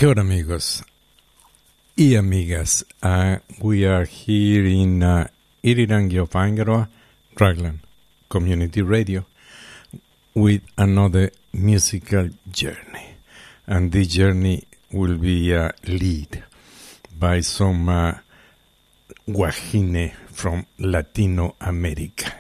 Kia ora, amigos y amigas. We are here in Irirangi of Aingara, Raglan Community Radio, with another musical journey. And this journey will be led by some guajine from Latino America.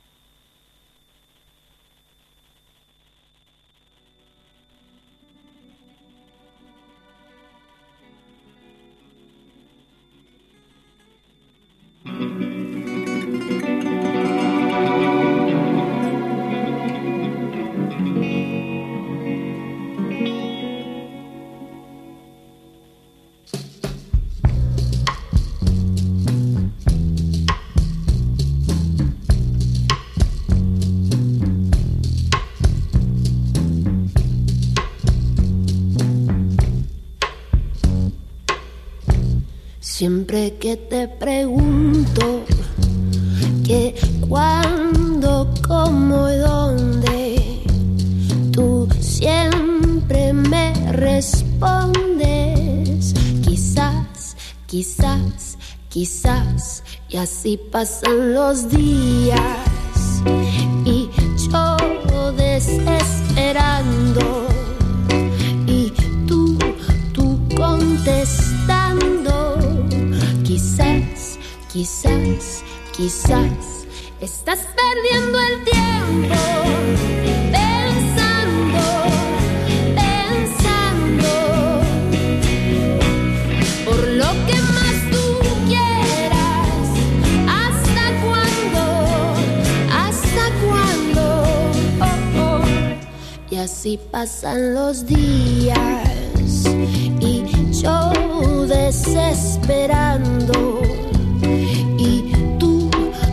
Siempre que te pregunto qué, cuándo, cómo y dónde, tú siempre me respondes quizás, quizás, quizás. Y así pasan los días y yo desesperando y tú contestando. Quizás, quizás, quizás estás perdiendo el tiempo pensando, pensando por lo que más tú quieras. ¿Hasta cuándo? ¿Hasta cuándo? Oh, oh. Y así pasan los días y yo desesperando y tú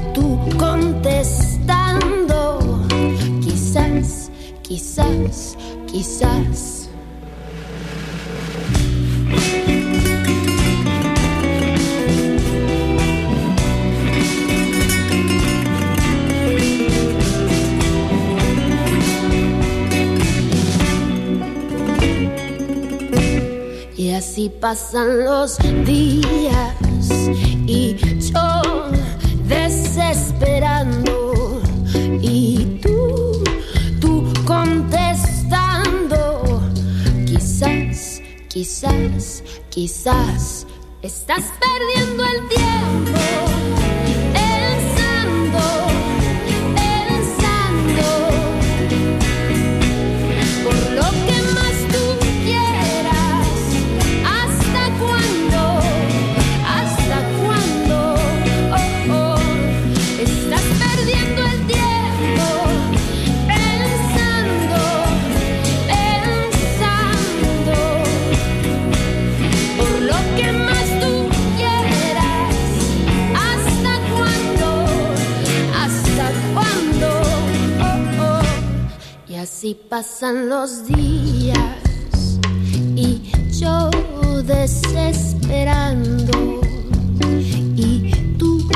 contestando. Quizás, quizás, quizás. Y así pasan los días y yo desesperando y tú contestando. Quizás, quizás, quizás estás perdiendo el tiempo pensando, pensando por lo que más tú quieras. ¿Hasta cuándo? ¿Hasta cuándo? Oh, oh. Estás perdiendo el tiempo pensando, pensando por lo que más tú quieras. ¿Hasta cuándo? ¿Hasta cuándo? Oh, oh. Y así pasan los días y yo desesperando y tú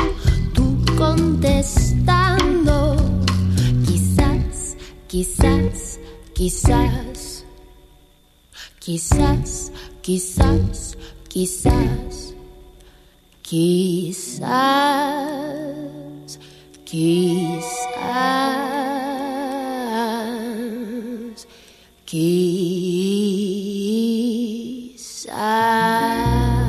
contestando. Quizás, quizás, quizás, quizás, quizás, quizás, quizás, quizás, quizás.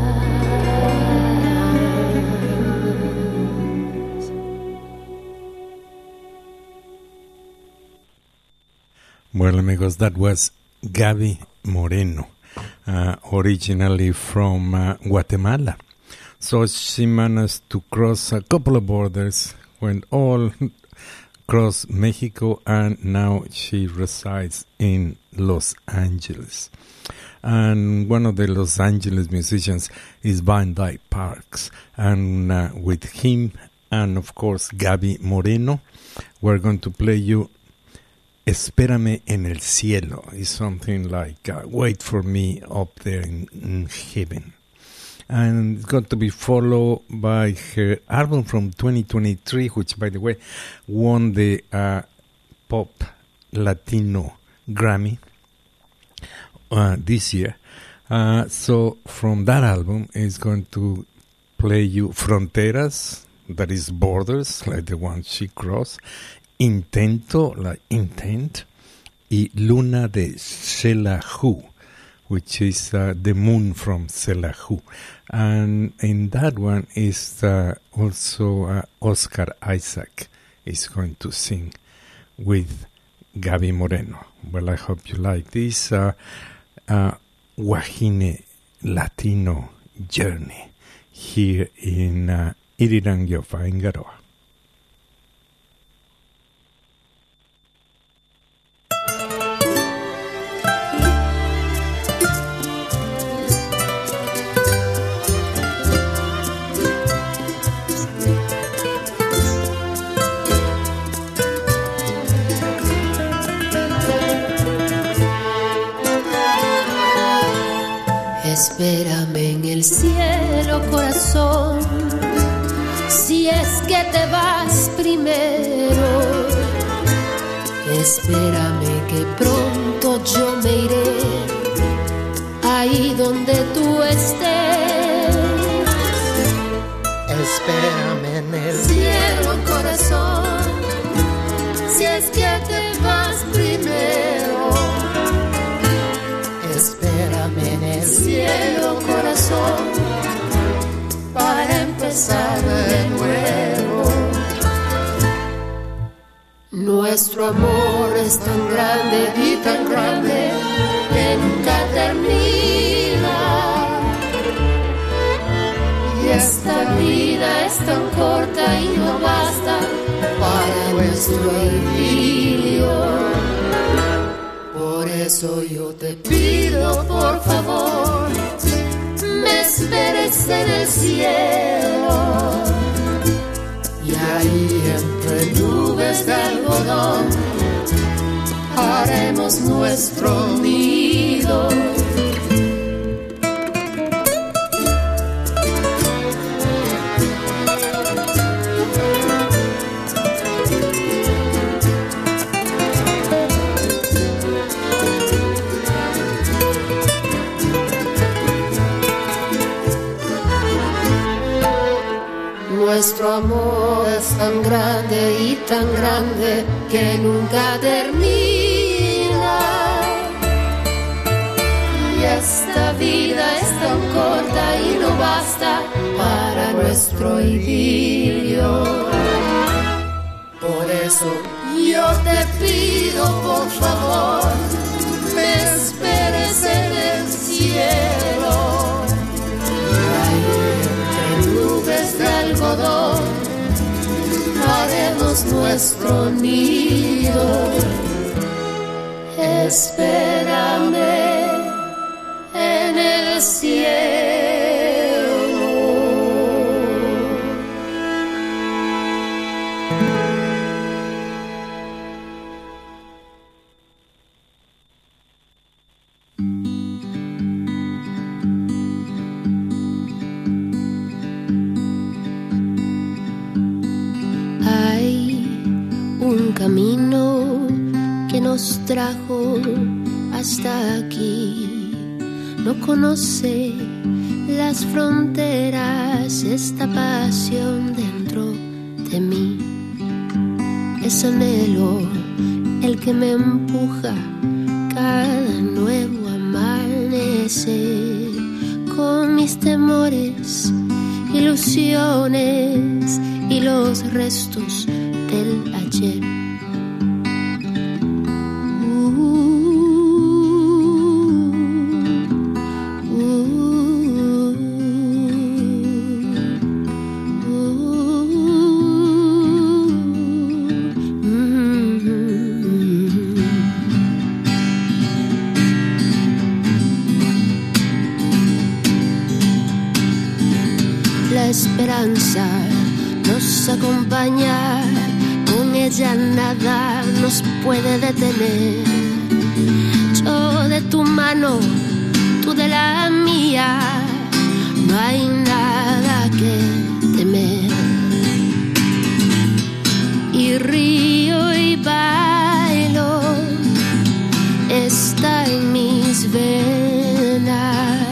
Well, amigos, that was Gaby Moreno, originally from Guatemala. So she managed to cross a couple of borders, went all across Mexico, and now she resides in Los Angeles. And one of the Los Angeles musicians is Van Dyke Parks. And with him and, of course, Gaby Moreno, we're going to play you Espérame en el cielo. It's something like Wait for Me up there in heaven. And it's going to be followed by her album from 2023, which, by the way, won the Pop Latino Grammy this year. So from that album is going to play you Fronteras, that is borders, like the one she crossed, Intento, like intent, y Luna de Shelahu, which is the moon from Shelahu. And in that one is also Oscar Isaac is going to sing with Gaby Moreno. Well, I hope you like this Wajine Latino journey here in Iriranguiofa in Garoa. Espérame en el cielo, corazón, si es que te vas primero. Espérame que pronto yo me iré, ahí donde tú estés. Espérame en el cielo, corazón, si es que te vas primero. Espérame en el cielo, corazón, para empezar de nuevo. Nuestro amor es tan grande y tan grande que nunca termina. Y esta vida es tan corta y no basta para nuestro idilio. Por eso yo te pido, por favor, me esperes en el cielo. Y ahí entre nubes de algodón haremos nuestro nido. Nuestro amor es tan grande y tan grande que nunca termina. Y esta vida es tan corta y no basta para nuestro idilio. Por eso yo te pido, por favor, me esperes en el cielo. Nubes de algodón haremos nuestro nido. Espérame en el cielo. Camino que nos trajo hasta aquí, no conoce las fronteras, esta pasión dentro de mí, es anhelo el que me empuja cada nuevo amanecer, con mis temores, ilusiones y los restos del ayer. La esperanza nos acompaña, con ella nada nos puede detener. Yo de tu mano, tú de la mía, no hay nada que temer. Y río y bailo, está en mis venas.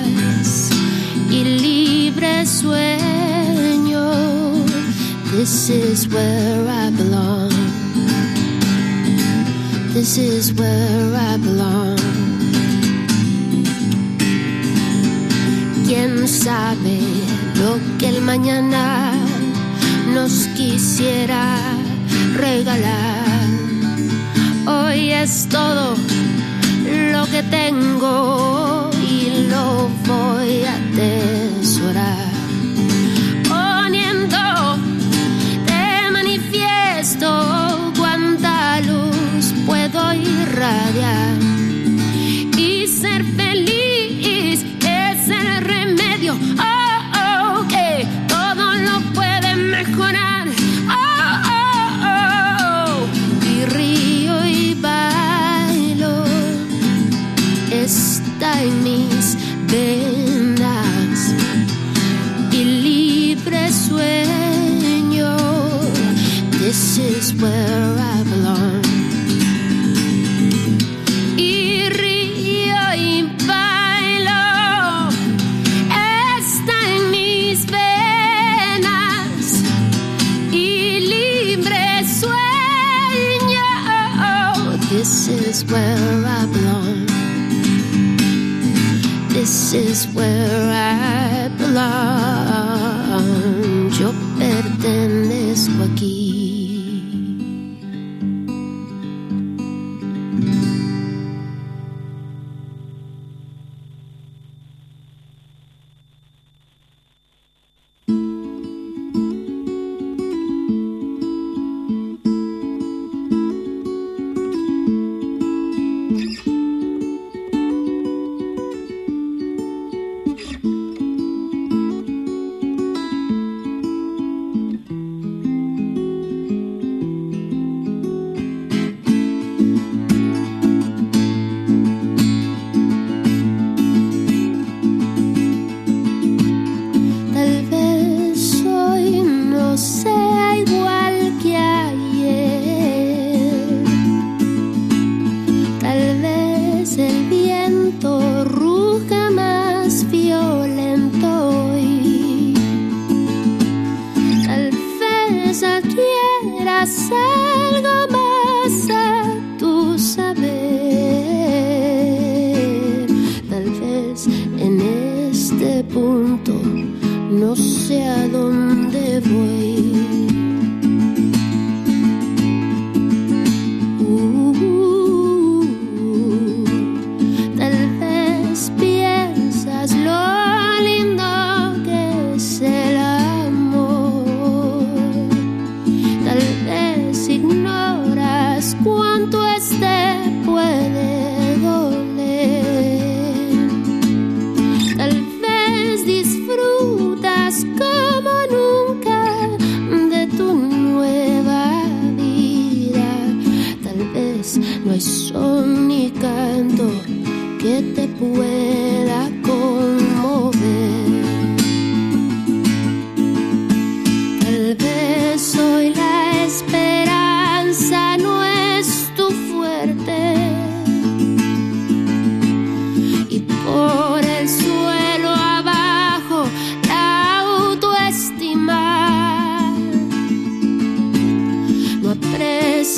sueño. This is where I belong. This is where I belong. ¿Quién sabe lo que el mañana nos quisiera regalar? Hoy es todo lo que tengo y lo voy a atesorar. Poniendo de manifiesto cuánta luz puedo irradiar y ser feliz es el remedio. Que todo lo puede mejorar. Y río y bailo, está en mis venas y libre sueño. This is where I belong. Y río y bailo, está en mis venas y libre sueño. This is where I belong. This is where I belong. Yo pertenezco aquí.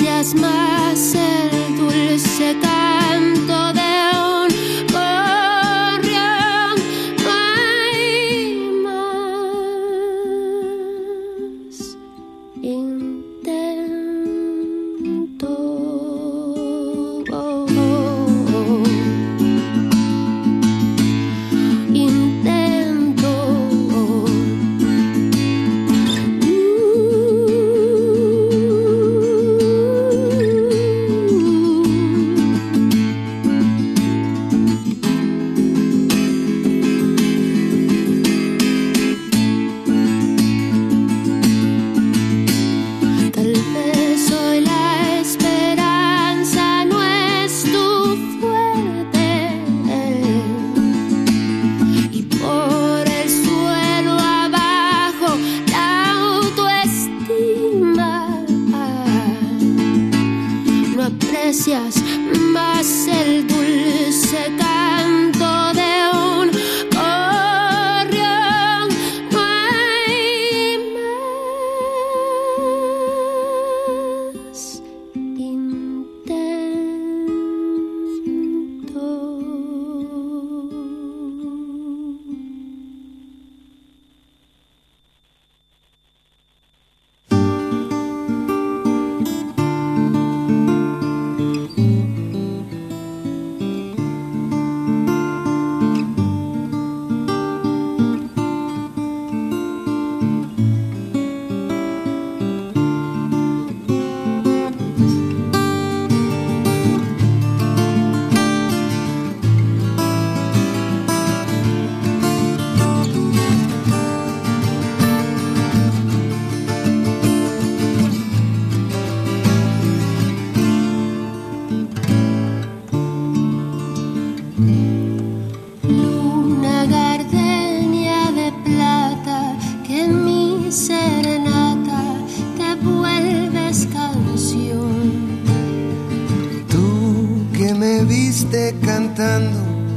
Más el dulce canto de un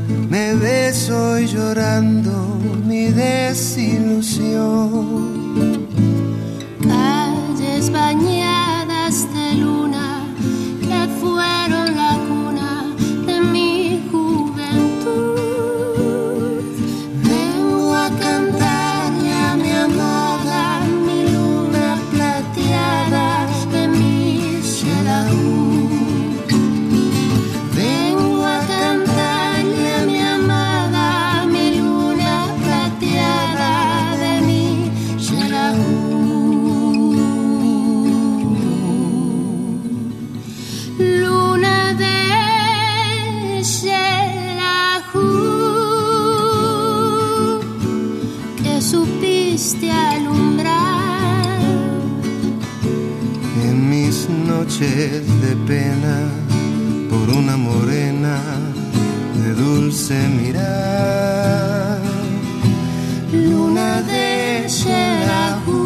me ves hoy llorando mi desilusión. Calles bañadas de luna que fueron la cuna de mi juventud. Vengo a cantarle a mi amada mi luna plateada de mi Xelajú. Vengo a cantarle a mi amada mi luna plateada de mi Xelajú. Luna de Xelajú, que supiste alumbrar En mis noches de pena por una morena de dulce mirar. luna de Xelajú,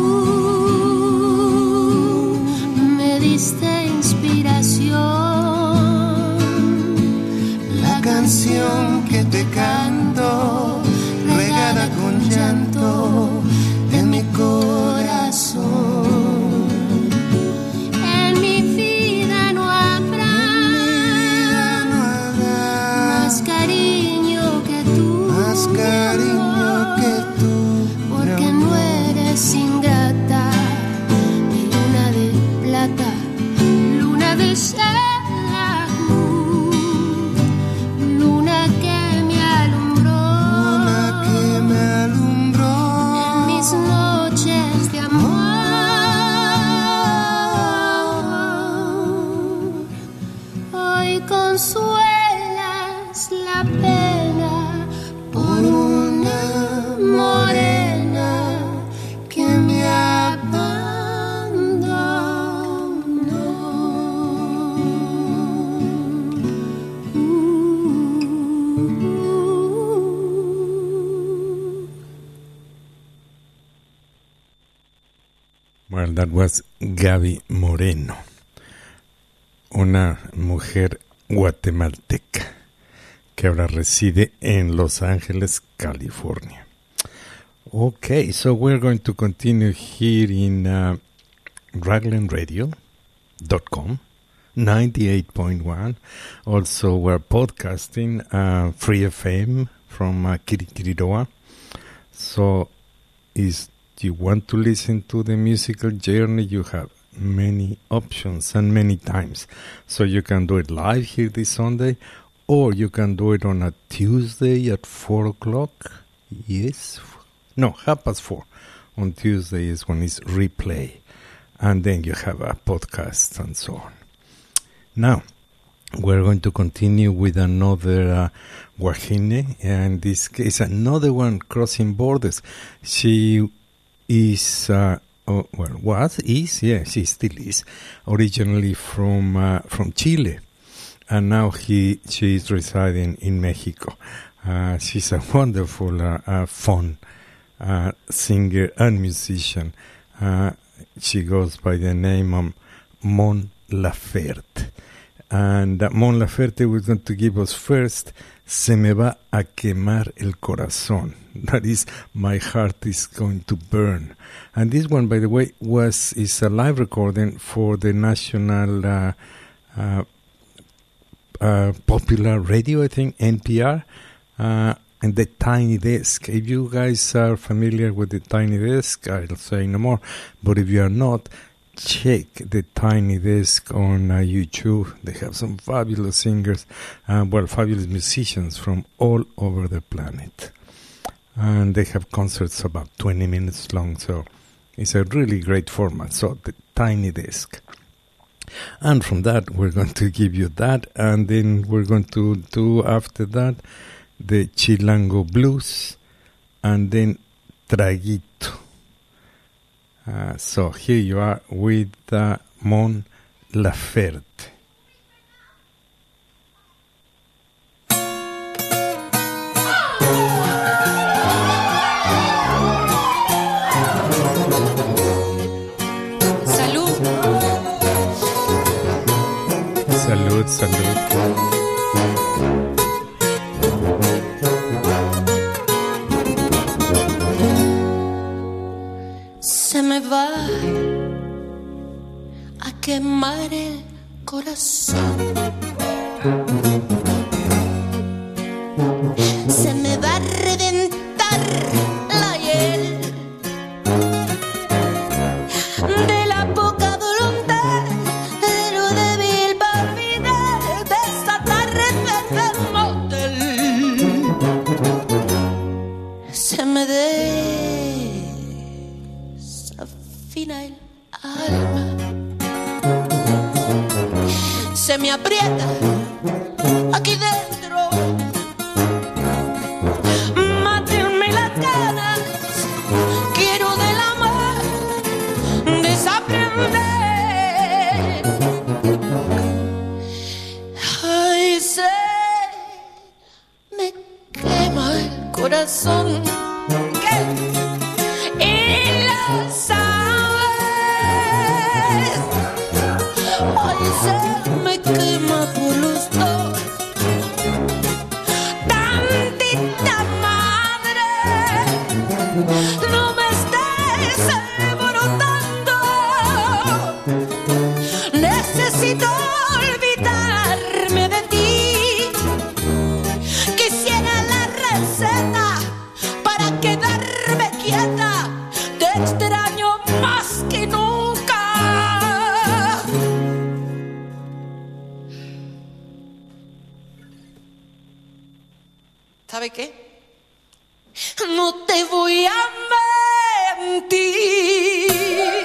me diste inspiración, La canción que te canto, regada con llanto en mi corazón. en mi vida no habrá más cariño que tú, Más cariño que tú, porque no eres ingrata, mi luna de plata, luna de Xelajú, luna que me alumbró, luna que me alumbró en mis noches de amor. Hoy consuelas la pena por una morena que me abandonó. Well, that was Gaby Moreno, una mujer guatemalteca que ahora reside en Los Ángeles, California. Okay, so we're going to continue here in raglanradio.com, 98.1. Also, we're podcasting Free FM from Kirikiriroa. So, if you want to listen to the musical journey, you have many options and many times. So you can do it live here this Sunday, or you can do it on a Tuesday at 4 o'clock. Yes. No, 4:30. On Tuesday is when it's replay. And then you have a podcast and so on. Now, we're going to continue with another Wajine, and this case, another one crossing borders. She is, she still is, originally from Chile, and now she is residing in Mexico. She's a wonderful, fun singer and musician. She goes by the name of Mon Laferte. And Mon Laferte was going to give us first Se me va a quemar el corazón. That is, my heart is going to burn. And this one, by the way, is a live recording for the national popular radio, I think, NPR, and the Tiny Desk. If you guys are familiar with the Tiny Desk, I'll say no more. But if you are not, check the Tiny Desk on YouTube. They have some fabulous singers, fabulous musicians from all over the planet. And they have concerts about 20 minutes long, so it's a really great format. So the Tiny Desk. And from that, we're going to give you that, and then we're going to do after that the Chilango Blues, and then Traguito. So here you are with Mon Laferte. Salud. Salud, salud. quemar el corazón. Se me va a reventar la hiel de la poca voluntad, de lo débil para olvidar de esta tarde del motel. Se me desafina el alma, se me aprieta aquí dentro. Mátenme las ganas, quiero del amor desaprender. Ay, se me quema el corazón. ¿Qué? Y lo sabes. Ay, se me quema por los dos. Tantita madre, no me estés alborotando. Necesito olvidarme de ti. Quisiera la receta para quedarme quieta. Te extraño más que nunca. ¿Sabe qué? No te voy a mentir.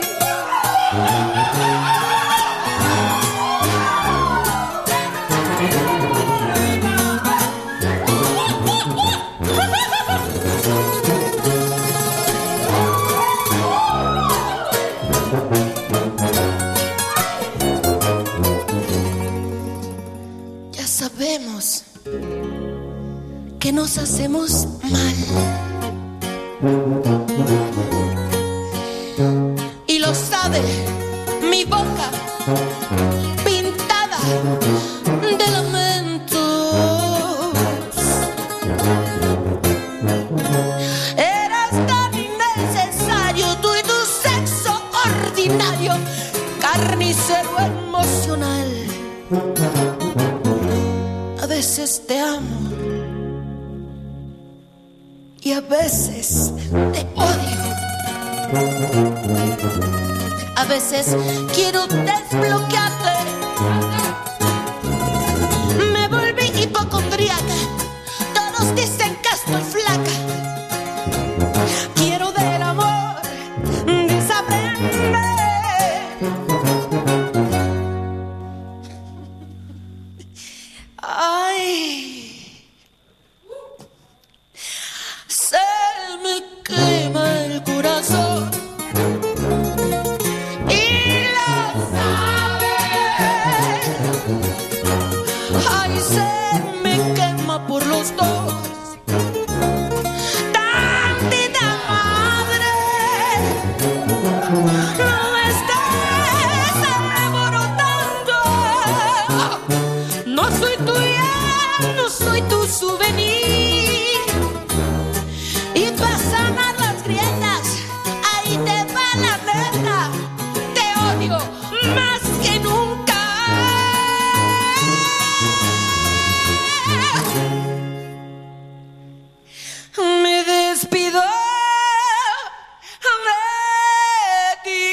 Ya sabemos que nos hacemos mal, y lo sabe mi boca pintada de lamentos. Eras tan innecesario, tú y tu sexo ordinario, carnicero emocional. A veces te amo y a veces te odio. A veces quiero desbloquearte. Me volví hipocondríaca. Todos dicen que estoy flaca. Quiero del amor desaprender. Ay, se me quema el corazón y lo sabes. Ay, se me quema por los dos. Tantita madre, no me estés alborotando. No soy tuya, no soy tu souvenir. Y para sanar las grietas, ahí te va la neta. Te odio más que nunca. Me despido de ti.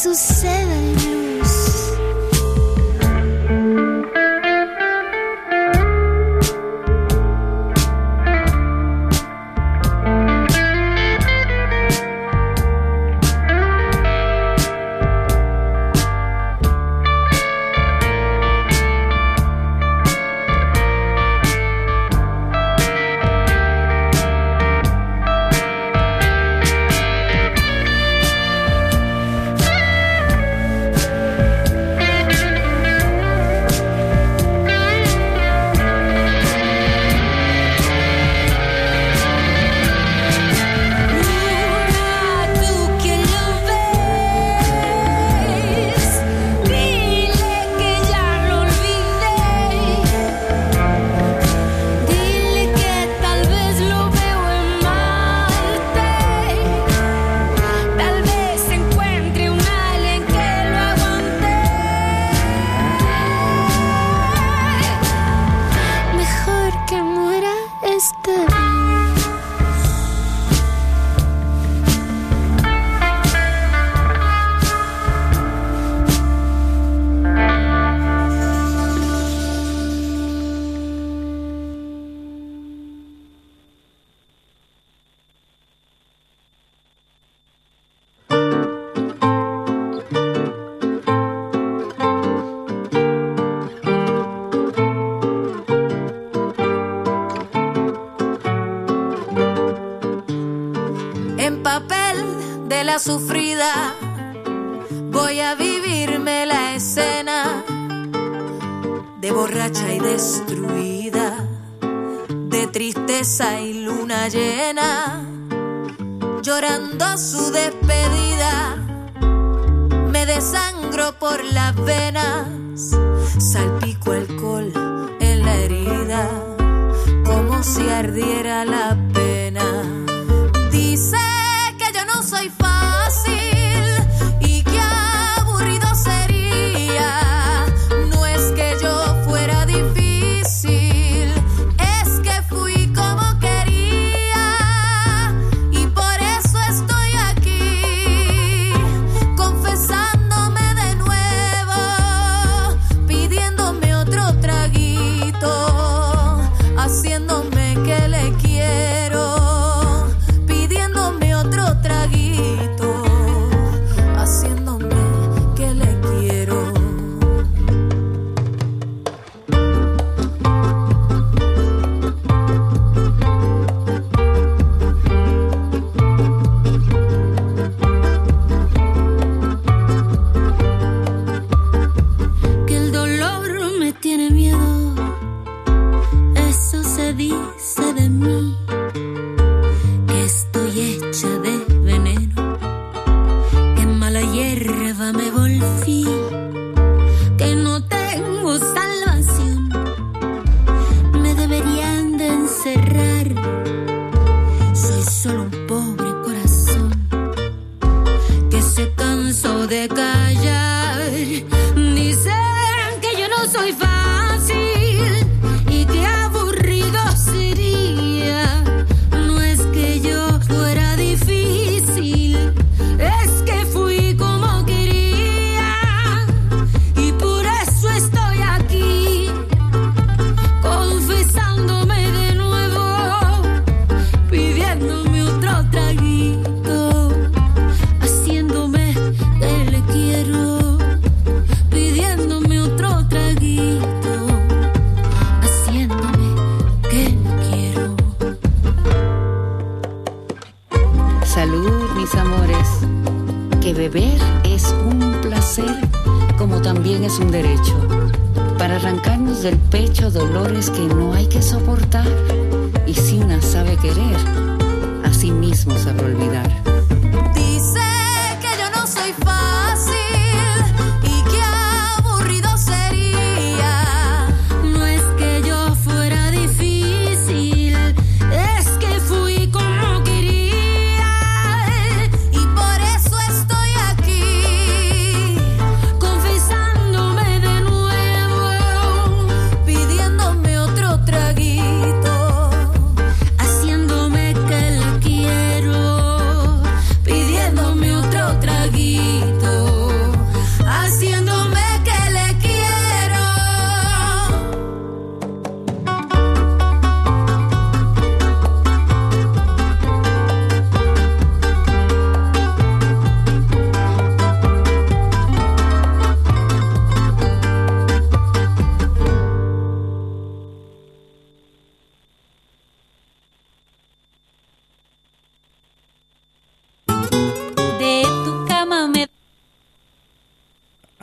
suceda el blues. Sufrida, voy a vivirme la escena de borracha y destruida, de tristeza y luna llena, llorando su despedida. Me desangro por las venas, salpico alcohol en la herida, como si ardiera la pena. Dice que yo no soy fácil y que aburrido sería. No es que yo fuera difícil, es que fui como quería. Y por eso estoy aquí, confesándome de nuevo, pidiéndome otro traguito, haciéndome que le quiero. Haciéndome que le quiero.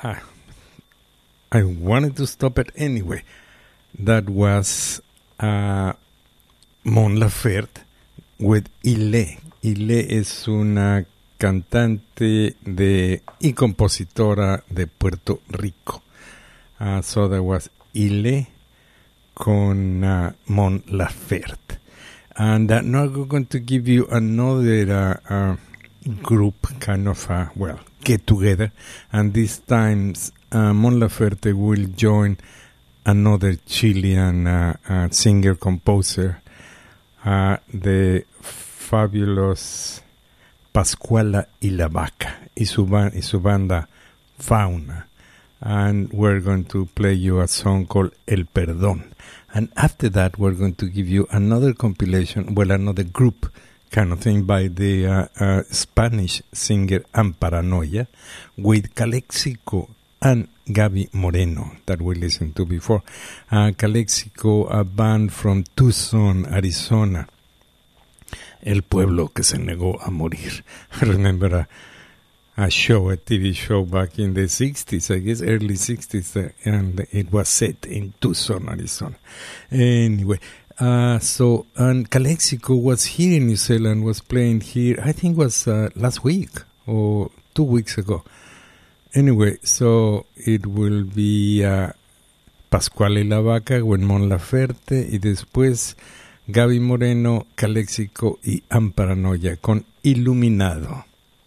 I wanted to stop it anyway. That was Mon Laferte with Ile. Ile es una cantante y compositora de Puerto Rico. So that was Ile con Mon Laferte. And now I'm going to give you another group, kind of, get together. And this time, Mon Laferte will join another Chilean singer-composer, the fabulous Pascuala y la Vaca, y su banda Fauna. And we're going to play you a song called El Perdón. And after that, we're going to give you another compilation, another group kind of thing by the Spanish singer Amparanoia with Calexico and Gaby Moreno that we listened to before. Calexico, a band from Tucson, Arizona. El pueblo que se negó a morir. I remember a TV show back in the 60s, I guess early 60s, and it was set in Tucson, Arizona. Anyway, and Calexico was here in New Zealand, was playing here, I think it was last week or 2 weeks ago. Anyway, so it will be Pascuala y la Vaca con Mon Laferte, y después Gaby Moreno, Calexico y Amparanoia con Iluminado.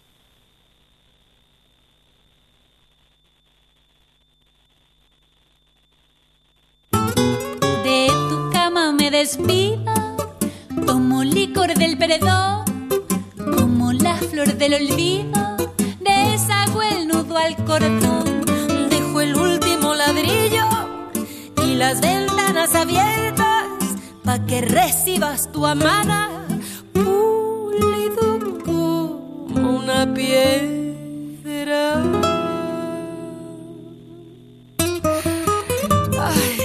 De tu cama me despido, tomo licor del perdón, como la flor del olvido, deshago el nudo al cordón, dejo el último ladrillo y las ventanas abiertas pa' que recibas tu amada, pulido como una piedra. Ay.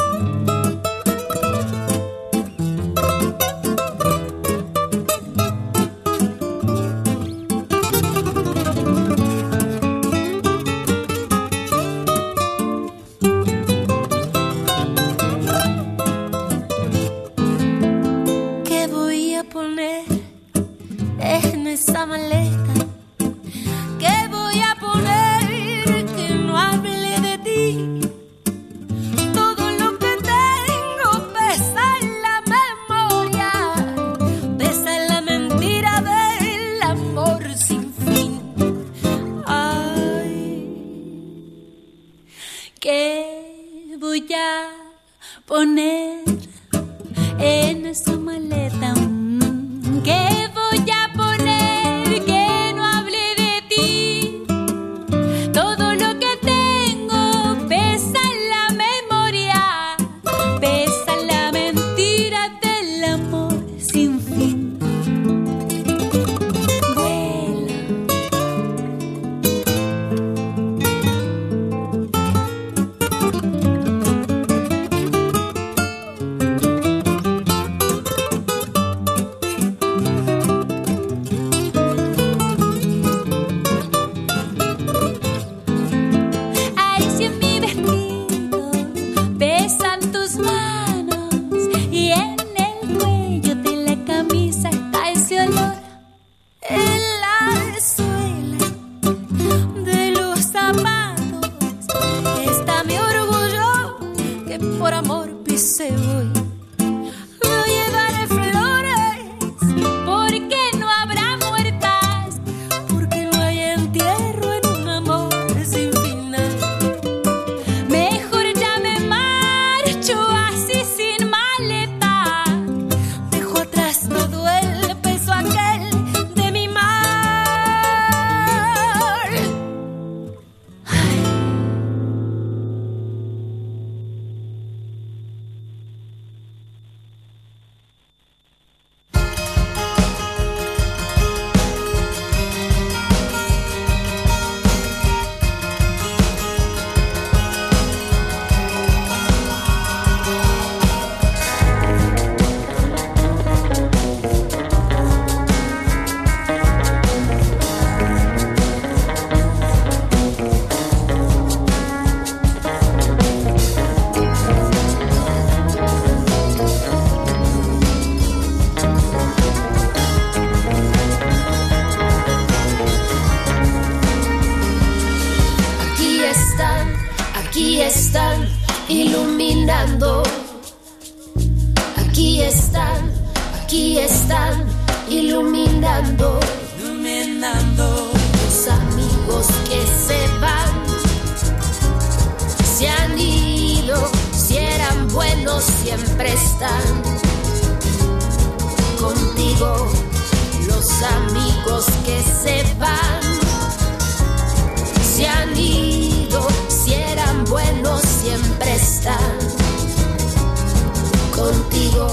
Esa maleta, ¿qué voy a poner que no hable de ti? Todo lo que tengo pesa en la memoria, pesa en la mentira del amor sin fin. Ay, ¿qué voy a poner en esa maleta? ¿Qué voy a poner que no hable de ti? Todo lo que tengo pesa en la memoria, pesa en la mentira del amor sin fin. Vuela. están iluminando. Aquí están iluminando. Los amigos que se van, se han ido, si eran buenos siempre están contigo. Los amigos que se van, se han ido, si eran buenos siempre están contigo.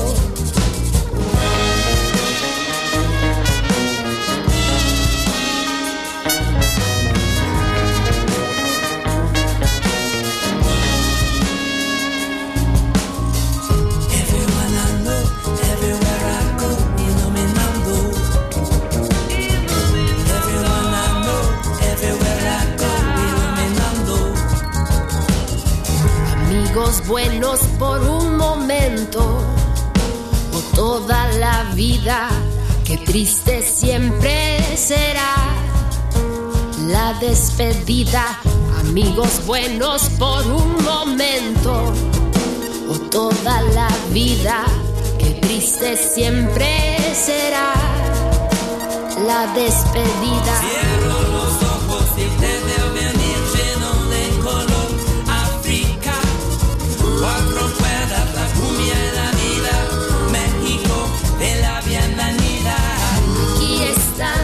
Buenos por un momento o toda la vida, qué triste siempre será la despedida. Amigos buenos por un momento o toda la vida, qué triste siempre será la despedida. Cierro los ojos y te veo venir lleno de color. África, 4 ruedas, la cumbia de la vida, México de la bienvenida. Aquí están,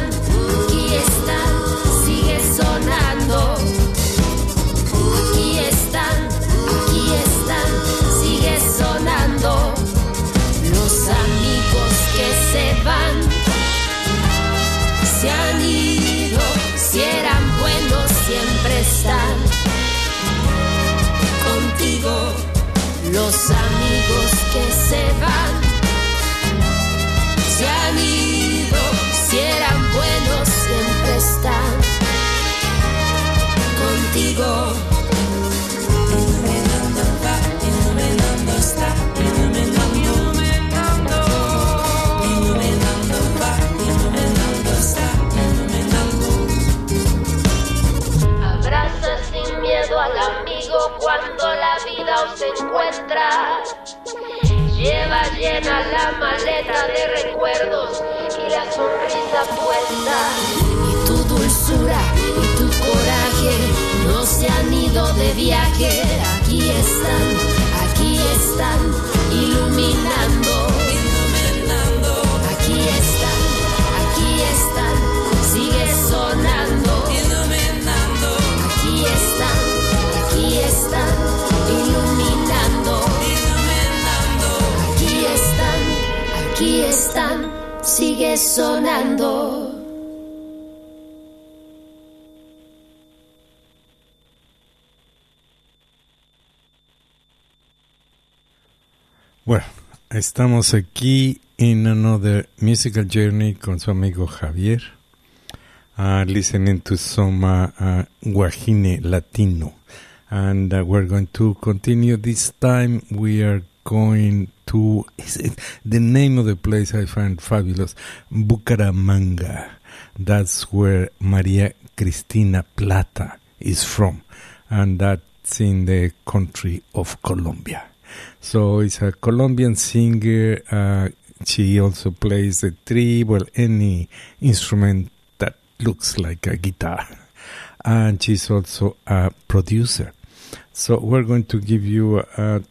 sigue sonando. Aquí están, sigue sonando. Los amigos que se van, se han ido, si eran buenos siempre están contigo. Los amigos que se van, se han ido, si eran buenos siempre están contigo. Iluminando va, iluminando está, iluminando va, iluminando está, iluminando. Abraza sin miedo al amigo cuando la vida os encuentra. Lleva llena la maleta de recuerdos y la sonrisa puesta. Y tu dulzura y tu coraje no se han ido de viaje. Aquí están iluminando. Aquí están, sigue sonando. Aquí están iluminando. Aquí están, sigue sonando. Bueno, estamos aquí in another musical journey con su amigo Javier, listening to some Guajine Latino, and we're going to continue. This time we are going to, the name of the place I find fabulous, Bucaramanga. That's where Maria Cristina Plata is from, and that's in the country of Colombia. So it's a Colombian singer. She also plays the trill, any instrument that looks like a guitar. And she's also a producer. So we're going to give you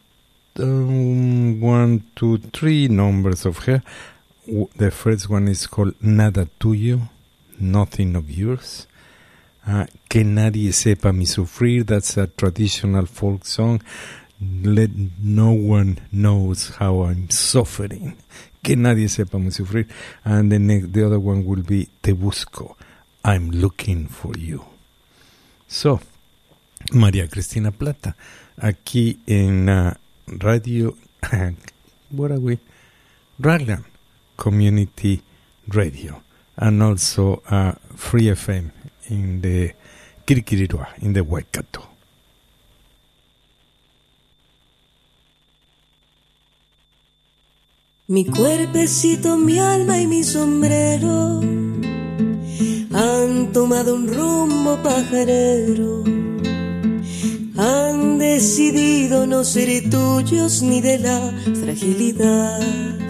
1, 2, 3 numbers of her. The first one is called Nada Tuyo, Nothing of Yours. Que Nadie Sepa Mi Sufrir, that's a traditional folk song. Let no one knows how I'm suffering. Que nadie sepa mi sufrir. And the other one will be Te Busco, I'm looking for you. So, María Cristina Plata, aquí en Radio, what are we? Raglan Community Radio, and also Free FM in the Quiriquirua, in the Waikato. Mi cuerpecito, mi alma y mi sombrero han tomado un rumbo pajarero han decidido no ser tuyos ni de la fragilidad.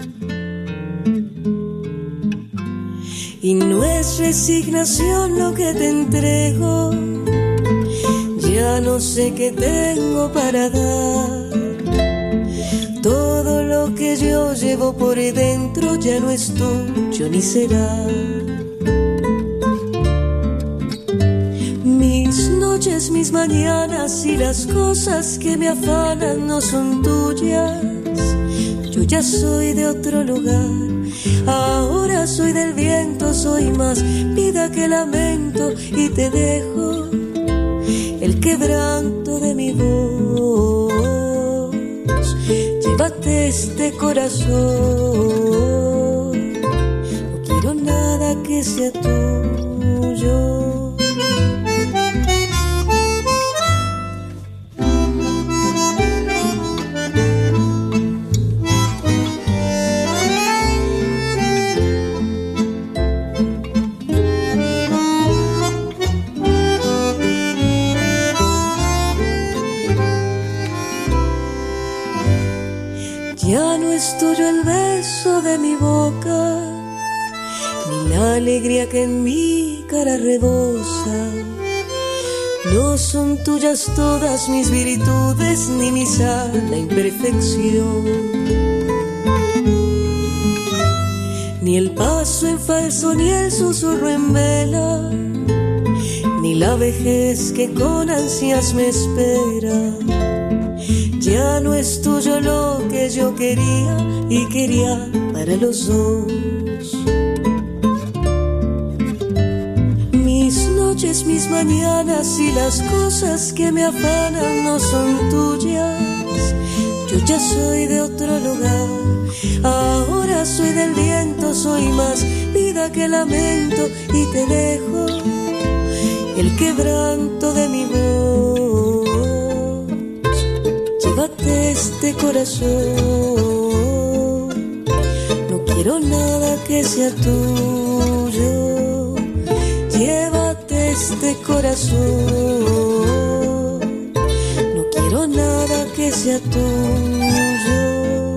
Y no es resignación lo que te entrego, ya no sé qué tengo para dar. Todo lo que yo llevo por dentro ya no es tuyo ni será. Mis noches, mis mañanas y las cosas que me afanan no son tuyas. Yo ya soy de otro lugar, ahora soy del viento, soy más vida que lamento y te dejo el quebranto de mi voz. Llévate este corazón, no quiero nada que sea tuyo. Ya no es tuyo el beso de mi boca, ni la alegría que en mi cara rebosa. No son tuyas todas mis virtudes, ni mi sana imperfección, ni el paso en falso, ni el susurro en vela, ni la vejez que con ansias me espera. Ya no es tuyo lo que yo quería y quería para los dos. Mis noches, mis mañanas y las cosas que me afanan no son tuyas. Yo ya soy de otro lugar, ahora soy del viento, soy más vida que lamento y te dejo el quebranto de mi voz. Llévate este corazón, no quiero nada que sea tuyo. Llévate este corazón, no quiero nada que sea tuyo.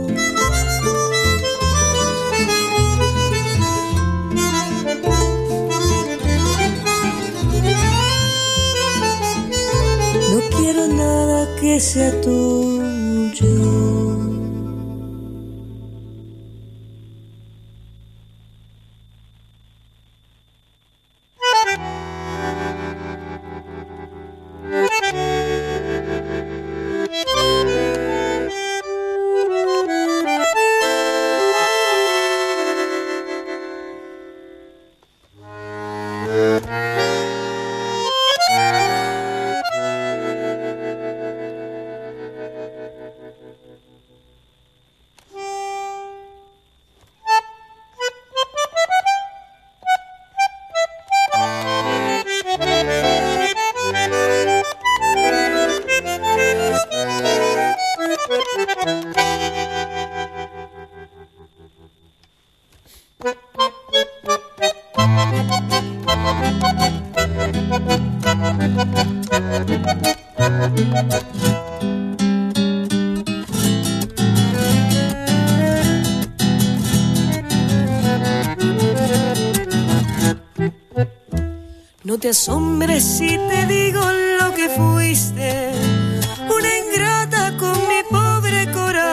No quiero nada que sea tuyo. No te asombres si te digo lo que fuiste, una ingrata con mi pobre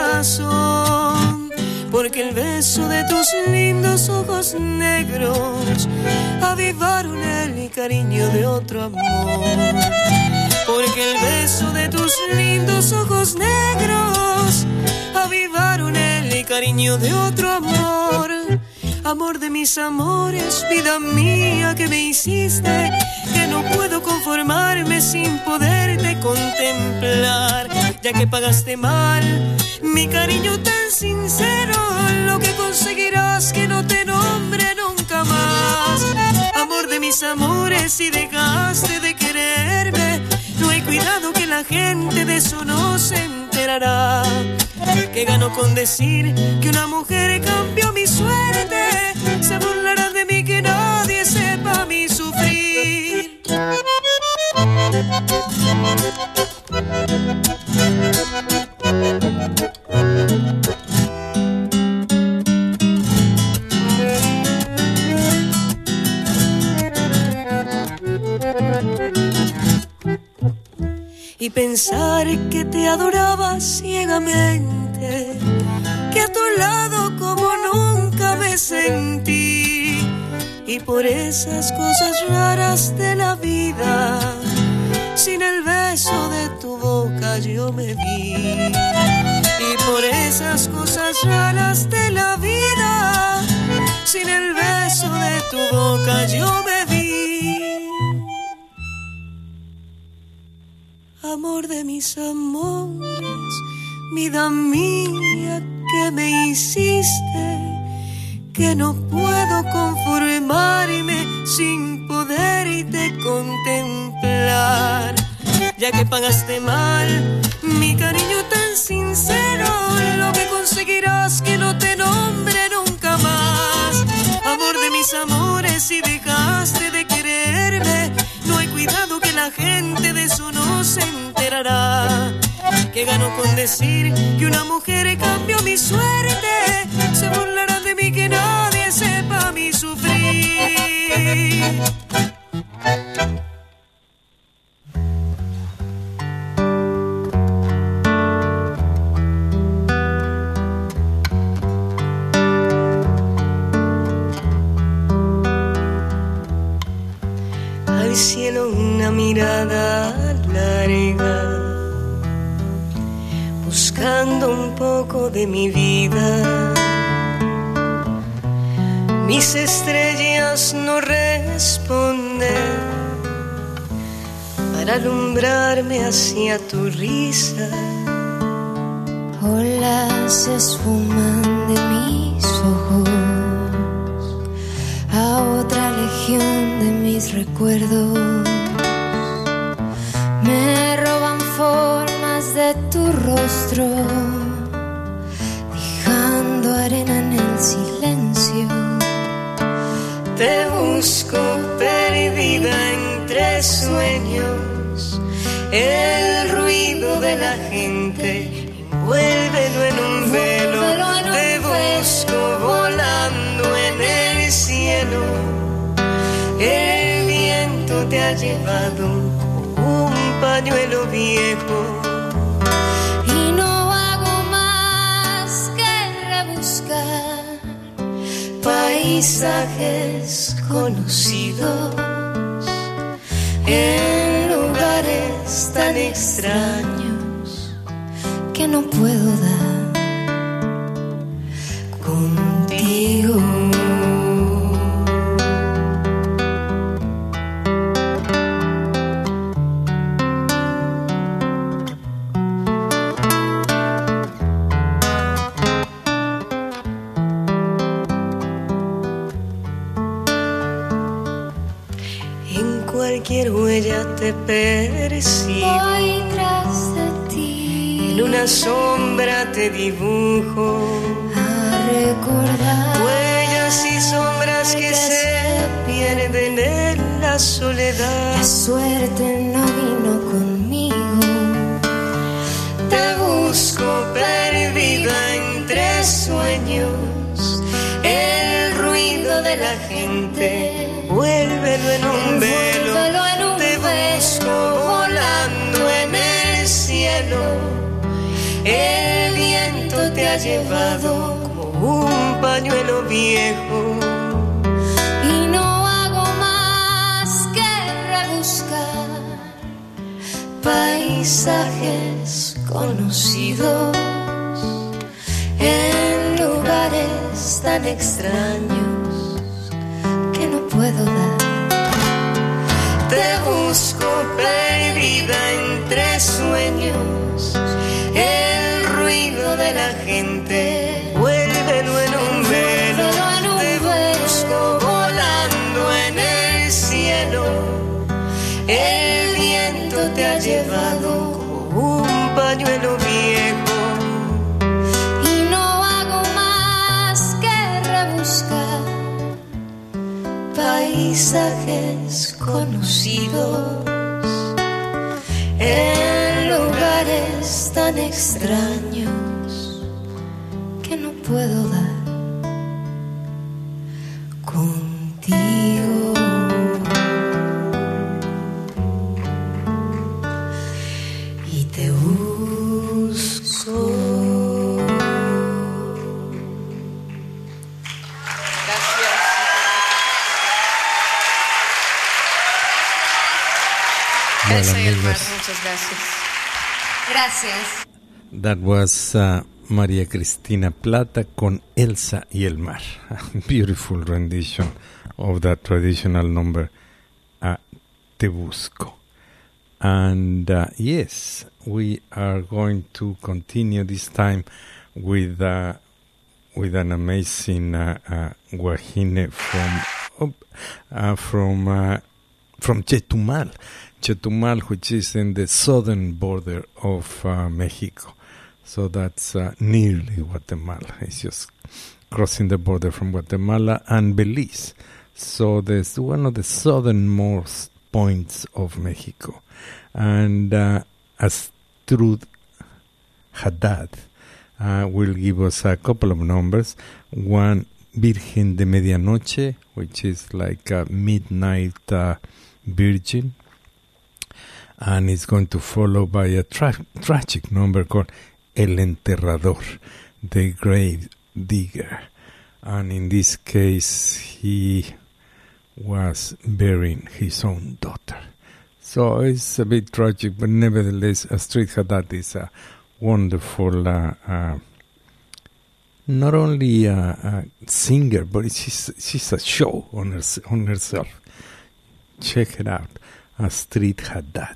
corazón, porque el beso de tus lindos ojos negros avivaron el cariño de otro amor. Porque el beso de tus lindos ojos negros avivaron el cariño de otro amor. Amor de mis amores, vida mía que me hiciste, que no puedo conformarme sin poderte contemplar, ya que pagaste mal mi cariño tan sincero. Lo que conseguirás que no te nombre nunca más. Amor de mis amores, si dejaste de quererme, no hay cuidado que la gente de eso no se enterará. Que gano con decir que una mujer cambió mi suerte, se burlarán de mí que nadie sepa mi sufrir. y pensar que te adoraba ciegamente, que a tu lado como nunca me sentí, y por esas cosas raras de la vida, sin el beso de tu boca yo me vi, y por esas cosas raras de la vida, sin el beso de tu boca yo me vi. Amor de mis amores, vida mía que me hiciste, que no puedo conformarme sin poderte contemplar, ya que pagaste mal mi cariño tan sincero, lo que conseguirás que no te nombre nunca más. Amor de mis amores, si dejaste de quererme, no hay cuidado que la gente de eso no se enterará. ¿Qué gano con decir que una mujer cambió mi suerte? Se burlarán de mí, que nadie sepa mi sufrir. Al cielo una mirada larga, buscando un poco de mi vida. Mis estrellas no responden para alumbrarme hacia tu risa. Olas se esfuman de mis ojos a otra legión de mis recuerdos. Me roban formas de tu rostro, dejando arena en el silencio. Te busco perdida entre sueños, el ruido de la gente, envuélvelo en un velo. Te busco volando en el cielo, el viento te ha llevado como un pañuelo viejo. Y no hago más que rebuscar paisajes conocidos en lugares tan extraños que no puedo dar contigo. Cualquier huella te persigo, voy tras de ti, en una sombra te dibujo, a recordar huellas y sombras que se pierden en la soledad. La suerte no vino conmigo, te busco perdida entre sueños, el ruido de la gente, vuélvelo en un velo. Te busco volando en el cielo, el viento te ha llevado como un pañuelo viejo. y no hago más que rebuscar paisajes conocidos en lugares tan extraños que no puedo dar. Te busco perdida entre sueños, el ruido de la gente, vuélvelo en un velo. Te busco volando en el cielo, el viento te ha llevado como un pañuelo viejo. Y no hago más que rebuscar paisajes conocidos en lugares tan extraños que no puedo dar contigo. Elsa y el mar, amigos. muchas gracias. Gracias. That was María Cristina Plata con Elsa y el mar. A beautiful rendition of that traditional number, Te Busco. And yes, we are going to continue this time with an amazing guajine from Chetumal, which is in the southern border of Mexico. So that's nearly Guatemala. It's just crossing the border from Guatemala and Belize. So there's one of the southernmost points of Mexico. And Astrud Haddad will give us a couple of numbers. One, Virgen de Medianoche, which is like a midnight virgin. And it's going to follow by a tragic number called El Enterrador, the grave digger. And in this case, he was burying his own daughter. So it's a bit tragic, but nevertheless, Astrud Haddad is a wonderful, not only a singer, but she's a show on herself. Check it out, Astrud Haddad.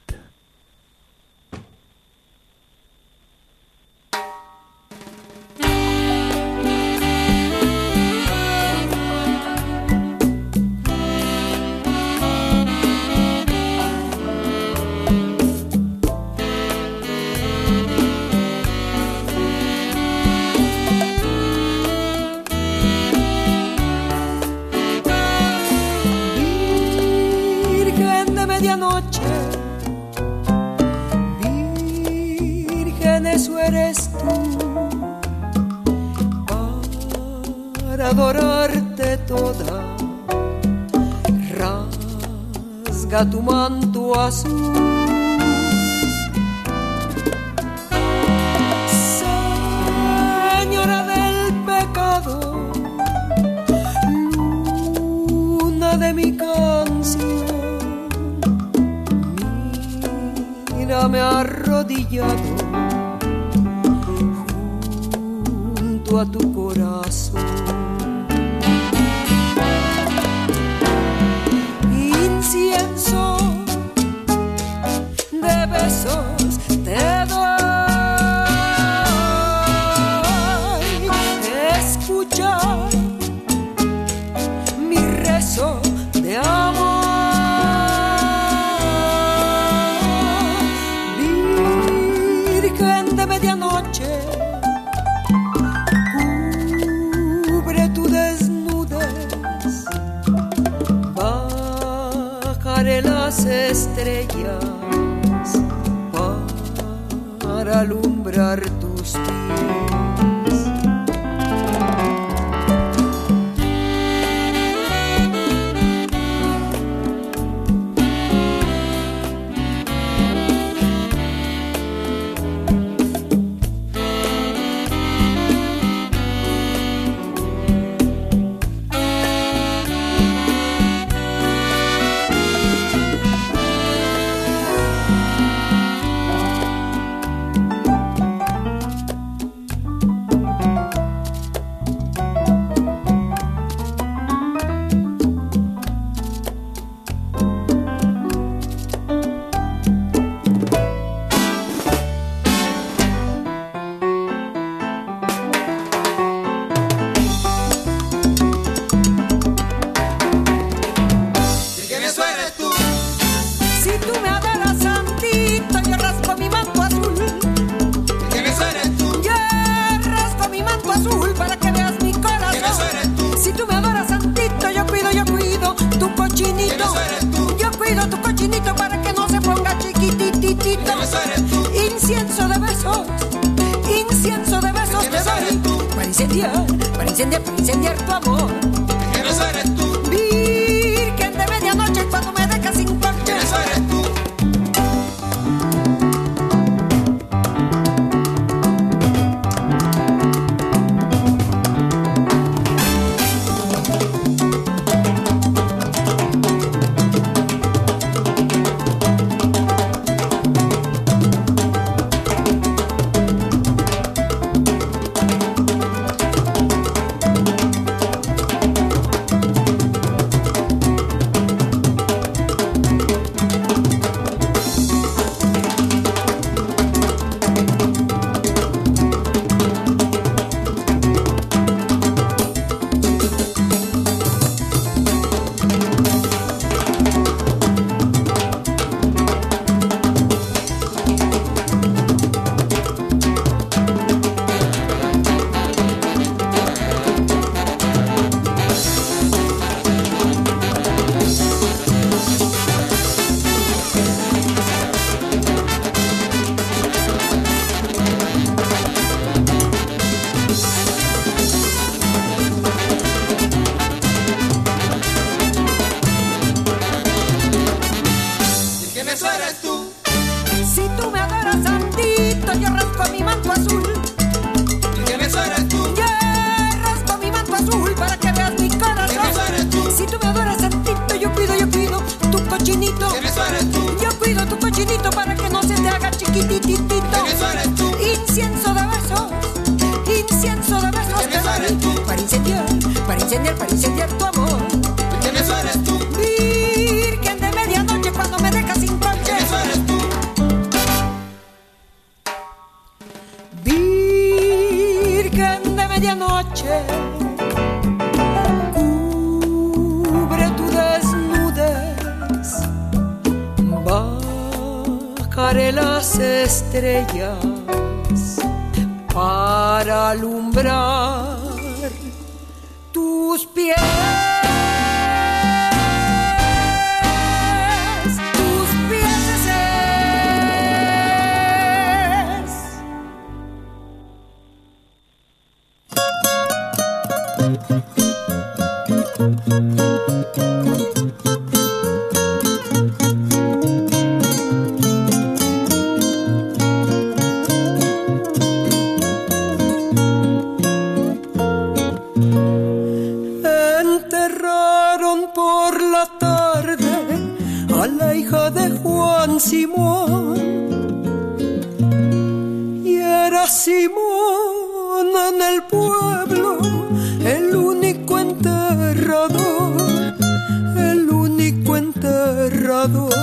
Medianoche, Virgen, eso eres tú, para adorarte toda, rasga tu manto azul, Señora del pecado, luna de mi canción. Me ha arrodillado junto a tu corazón. Incienso de besos te doy. Escucha mi rezo de amor. Medianoche, cubre tu desnudez, bajaré las estrellas para alumbrar tus pies. Para incendiar tu amor. ¿Quién eres tú? Virgen de medianoche cuando me dejas sin corte. ¿Quién eres tú? chiquitito. Eso eres tú. Yo cuido tu cochinito para que no se te haga chiquititito. Eso eres tú. Incienso de besos Eso eres tú. para incendiar tu amor. Eso eres tú. Virgen de medianoche cuando me dejas sin broche. Eso eres tú. Virgen de medianoche, cubre tu desnudez, bajaré las estrellas para alumbrar tus pies. Enterraron por la tarde a la hija de Juan Simón, y era Simón en el pueblo el único enterrador, el único enterrador.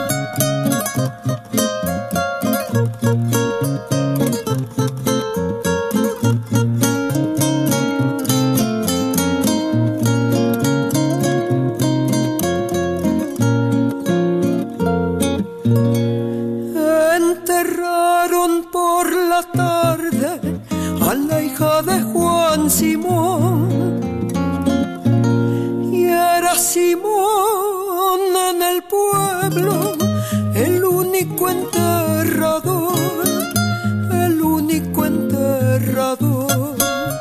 Enterraron por la tarde a la hija de Juan Simón, y era Simón en el pueblo el único enterrador, el único enterrador.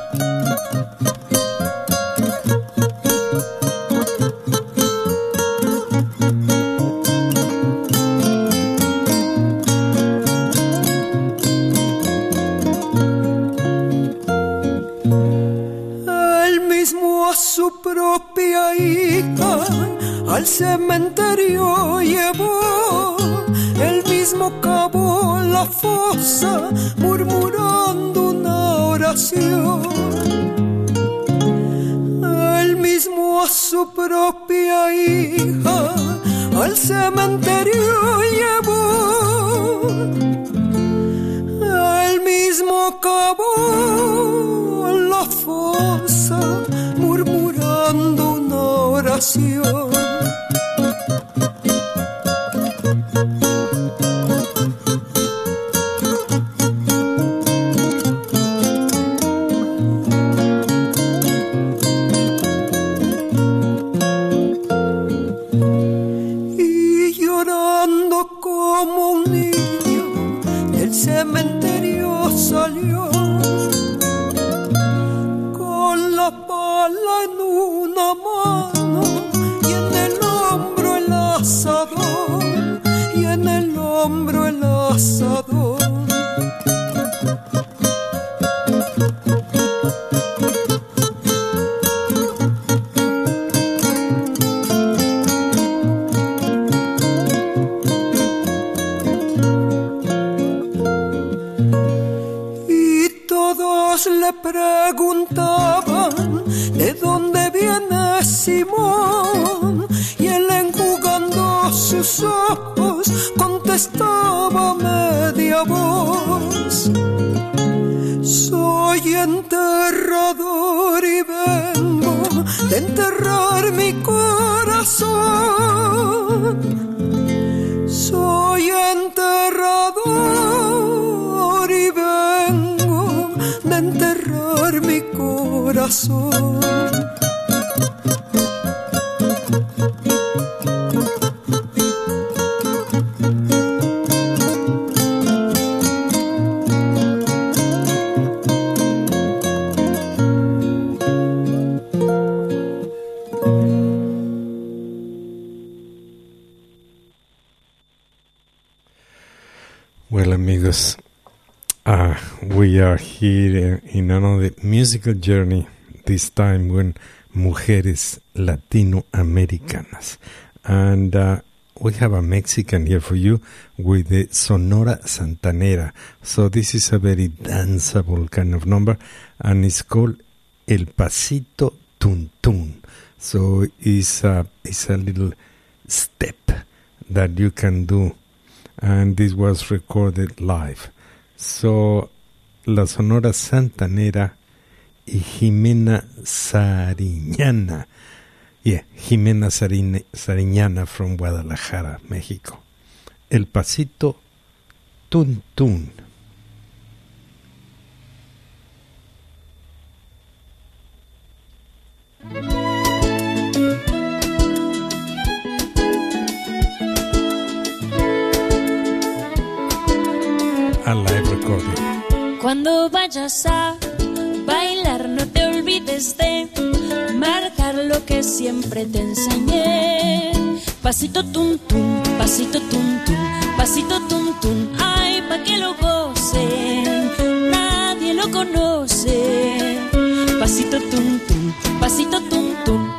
Su propia hija al cementerio llevó, él mismo cavó la fosa murmurando una oración. Él mismo a su propia hija al cementerio llevó, él mismo cavó la fosa murmurando una oración. Y llorando como un niño del cementerio salió, con la pala en una mano y en el hombro el asador, y en el hombro el asador. Y todos le preguntaban ¿de dónde viene Simón? Y él enjugando sus ojos contestaba a media voz: soy enterrador y vengo de enterrar mi corazón. Soy enterrador y vengo de enterrar mi corazón. Well, amigos, we are here in another musical journey, this time when Mujeres Latinoamericanas. And we have a Mexican here for you with the Sonora Santanera. So this is a very danceable kind of number, and it's called El Pasito Tun Tun. So it's a little step that you can do, and this was recorded live. So la Sonora Santanera y Jimena Sariñana. Yeah, Jimena Sariñana from Guadalajara, México. El Pasito Tun Tun. A live recording. Cuando vayas a bailar, no te olvides de marcar lo que siempre te enseñé. Pasito tum tum, pasito tum tum, pasito tum tum. Ay, pa' que lo gocen, nadie lo conoce. Pasito tum tum, pasito tum tum.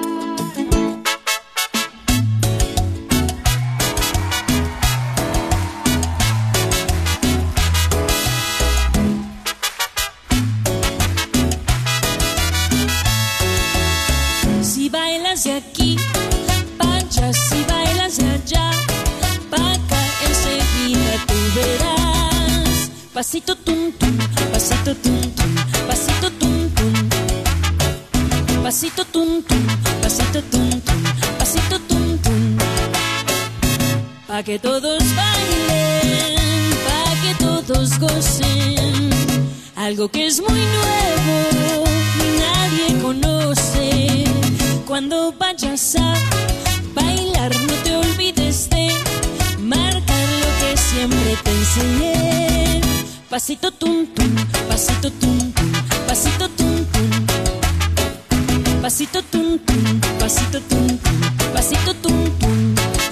De aquí pa' allá, si bailas de allá pa' acá, enseguida tú verás. Pasito tum tum, pasito tum tum, pasito tum tum, pasito tum tum, pasito tum tum, pasito tum tum. Pa' que todos bailen, pa' que todos gocen, algo que es muy nuevo y nadie conoce. Cuando vayas a bailar, no te olvides de marcar lo que siempre te enseñé. Pasito tum tum, pasito tum tum, pasito tum tum, pasito tum tum, pasito tum tum, pasito tum tum.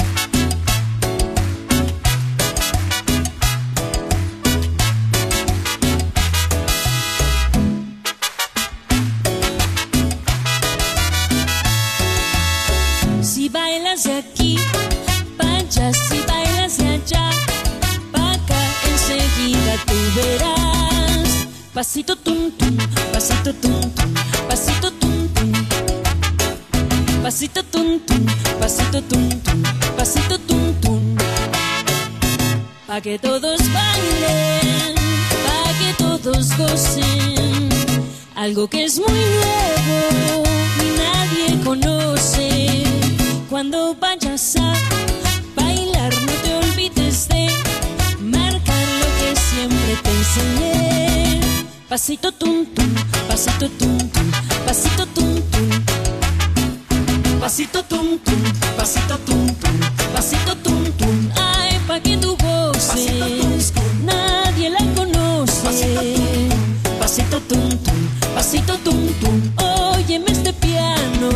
Si bailas de aquí pa' allá, si bailas de allá pa' acá, enseguida tú verás. Pasito tum tum, pasito tum tum, pasito tum tum, pasito tum tum, pasito tum tum, pasito tum tum. Pa' que todos bailen, pa' que todos gocen, algo que es muy nuevo y nadie conoce. Cuando vayas a bailar, no te olvides de marcar lo que siempre te enseñé. Pasito tum tum, pasito tum tum, pasito tum tum, pasito tum tum, pasito tum tum, pasito tum tum. Ay, pa' que tú goces, nadie la conoce. Pasito tum tum, pasito tum tum. Óyeme este piano.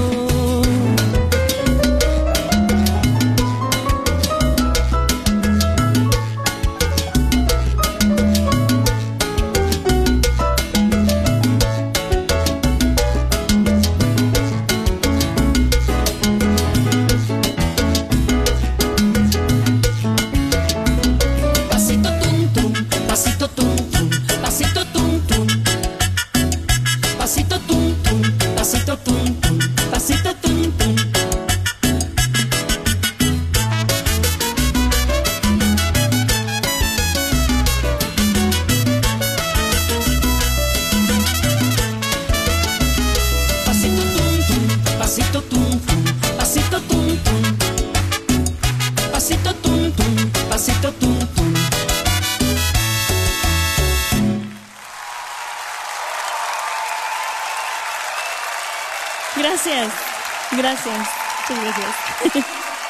Gracias, gracias, muchas gracias.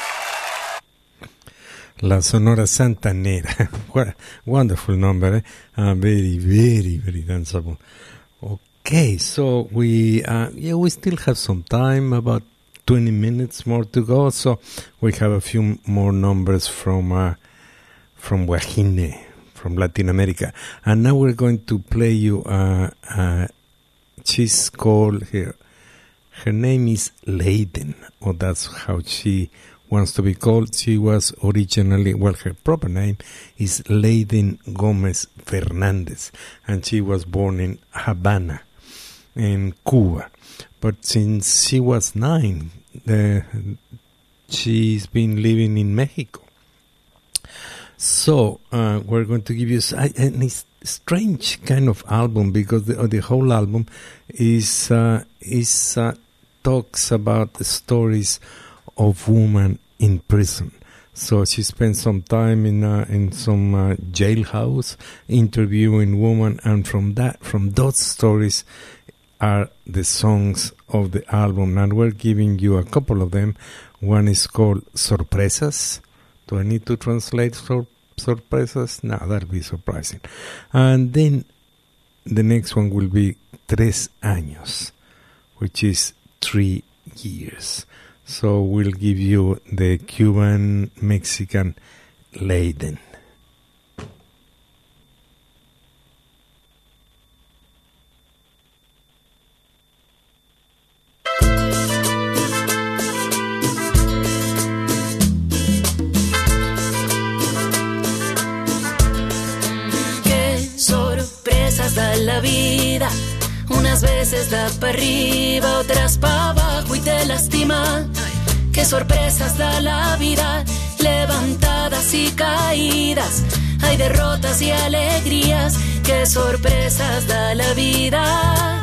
La Sonora Santanera. What a wonderful number, eh? Very, very, very danceable. Okay, so we still have some time, about 20 minutes more to go. So we have a few more numbers from Guajine, from Latin America. And now we're going to play you she's called her name is Leiden, or that's how she wants to be called. She was originally, well, her proper name is Leiden Gomez Fernandez, and she was born in Havana, in Cuba. But since she was 9, she's been living in Mexico. So we're going to give you a strange kind of album, because the whole album is talks about the stories of women in prison. So she spent some time in some jailhouse interviewing women, and from those stories are the songs of the album. And we're giving you a couple of them. One is called Sorpresas. Do I need to translate sorpresas? No, that'd be surprising. And then the next one will be Tres Años, which is 3 years. So we'll give you the Cuban-Mexican Leiden. Da la vida, unas veces da para arriba, otras para abajo y te lastima. Qué sorpresas da la vida, levantadas y caídas, hay derrotas y alegrías. Qué sorpresas da la vida.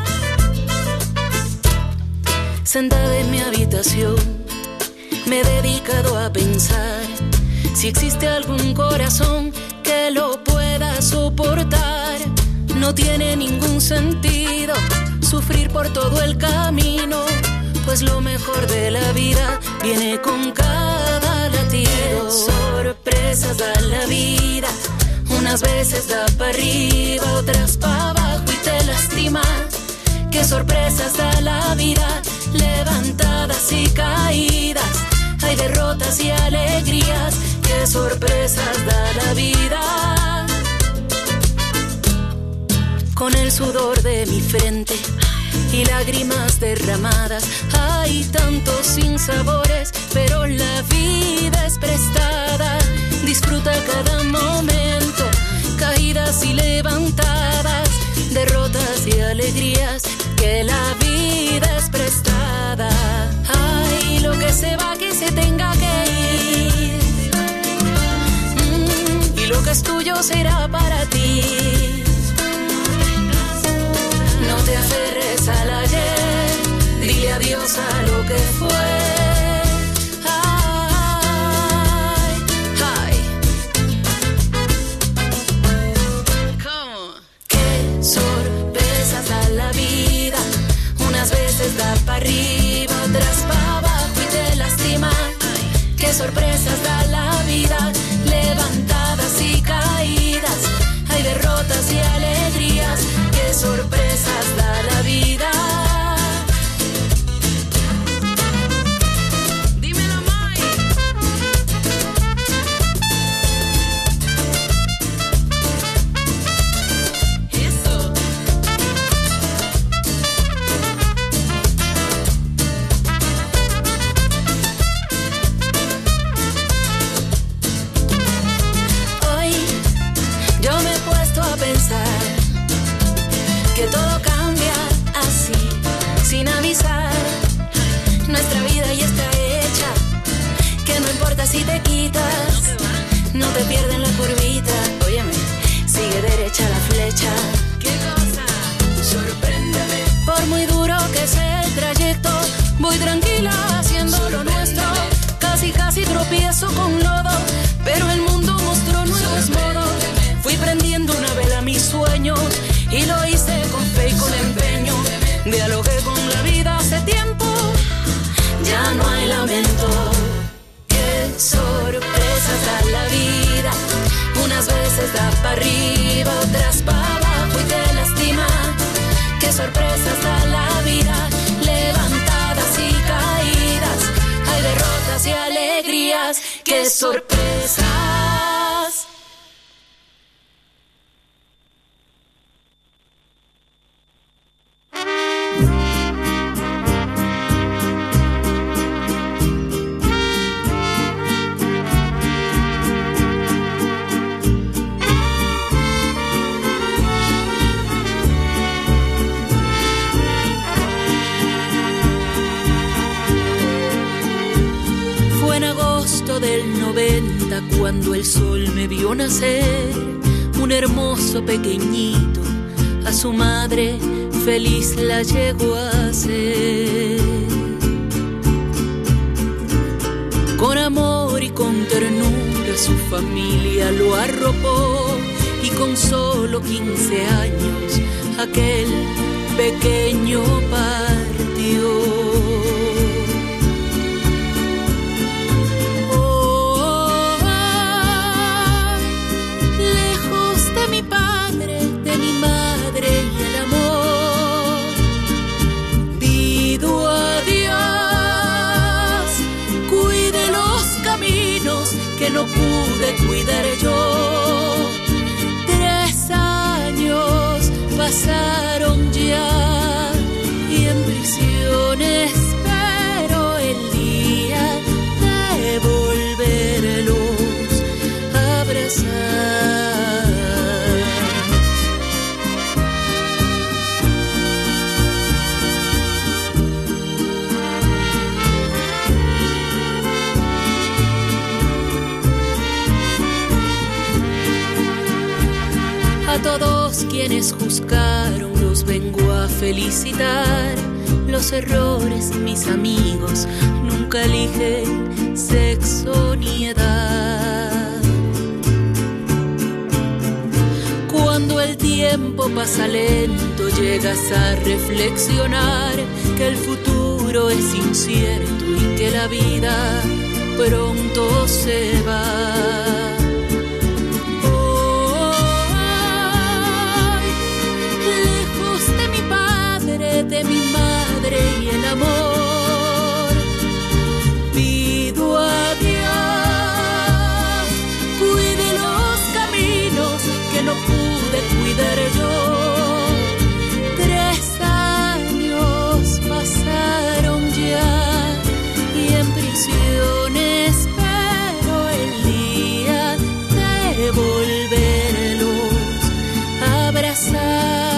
Sentada en mi habitación, me he dedicado a pensar si existe algún corazón que lo pueda soportar. No tiene ningún sentido sufrir por todo el camino, pues lo mejor de la vida viene con cada latido. Sorpresas da la vida, unas veces da para arriba, otras para abajo y te lastima. Qué sorpresas da la vida, levantadas y caídas, hay derrotas y alegrías. Qué sorpresas da la vida. Con el sudor de mi frente y lágrimas derramadas, hay tantos sinsabores, pero la vida es prestada. Disfruta cada momento, caídas y levantadas, derrotas y alegrías, que la vida es prestada. Ay, lo que se va que se tenga que ir, y lo que es tuyo será para ti. No te aferres al ayer, dile adiós a lo que fue. Ay, ay. ¿Cómo? Qué sorpresas da la vida, unas veces da para arriba, otras para abajo y te lastima. Qué sorpresas da la vida, levantadas y caídas, hay derrotas y alegrías. Qué sorpresas da la vida. Dímelo, Mai. Eso. Hoy yo me he puesto a pensar que todo cambia así, sin avisar. Nuestra vida ya está hecha, que no importa si te quitas, no te pierden la curvita. Óyeme, sigue derecha la flecha. ¿Qué cosa? Sorpréndeme. Por muy duro que sea el trayecto, voy tranquila haciendo lo nuestro. Casi tropiezo con lodo, pero el mundo mostró nuevos modos. Fui prendiendo una vela a mis sueños y lo hice con fe y con empeño. Dialogué con la vida hace tiempo, ya no hay lamento. Qué sorpresas da la vida, unas veces da para arriba, otras para abajo y te lastima. Qué sorpresas da la vida, levantadas y caídas, hay derrotas y alegrías. Qué sorpresas. Cuando el sol me vio nacer, un hermoso pequeñito, a su madre feliz la llegó a hacer. Con amor y con ternura su familia lo arropó, y con solo 15 años aquel pequeño partió. Oh, lejos de mi padre, de mi madre y el amor, pido a Dios cuide los caminos que no pude cuidar yo. 3 años pasaron ya y en prisión espero el día de volverlos a abrazar. A todos quienes juzgaron los vengo a felicitar. Los errores, mis amigos, nunca eligen sexo ni edad. Cuando el tiempo pasa lento, llegas a reflexionar que el futuro es incierto y que la vida pronto se va. De mi madre y el amor, pido a Dios cuide los caminos que no pude cuidar yo. 3 años pasaron ya y en prisión espero el día de volverlos a abrazar.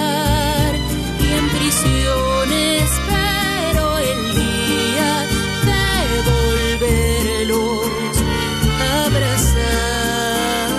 Espero el día de volverlos a abrazar.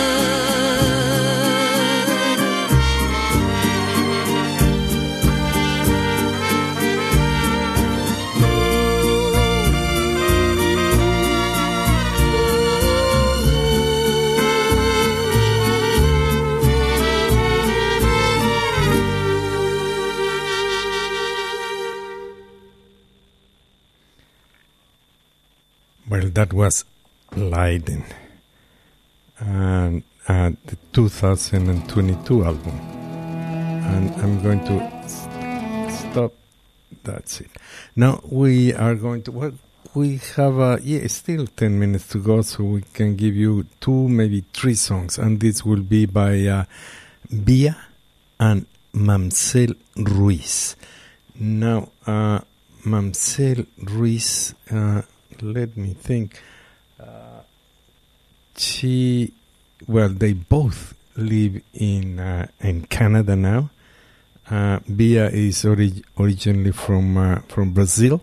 Well, that was Leiden, and the 2022 album. And I'm going to stop. That's it. Now we are going to. Well, we have still 10 minutes to go, so we can give you 2, maybe 3 songs, and this will be by Bia and Mamsel Ruiz. Now, Mamsel Ruiz. Let me think. They both live in Canada now. Bia is originally from Brazil,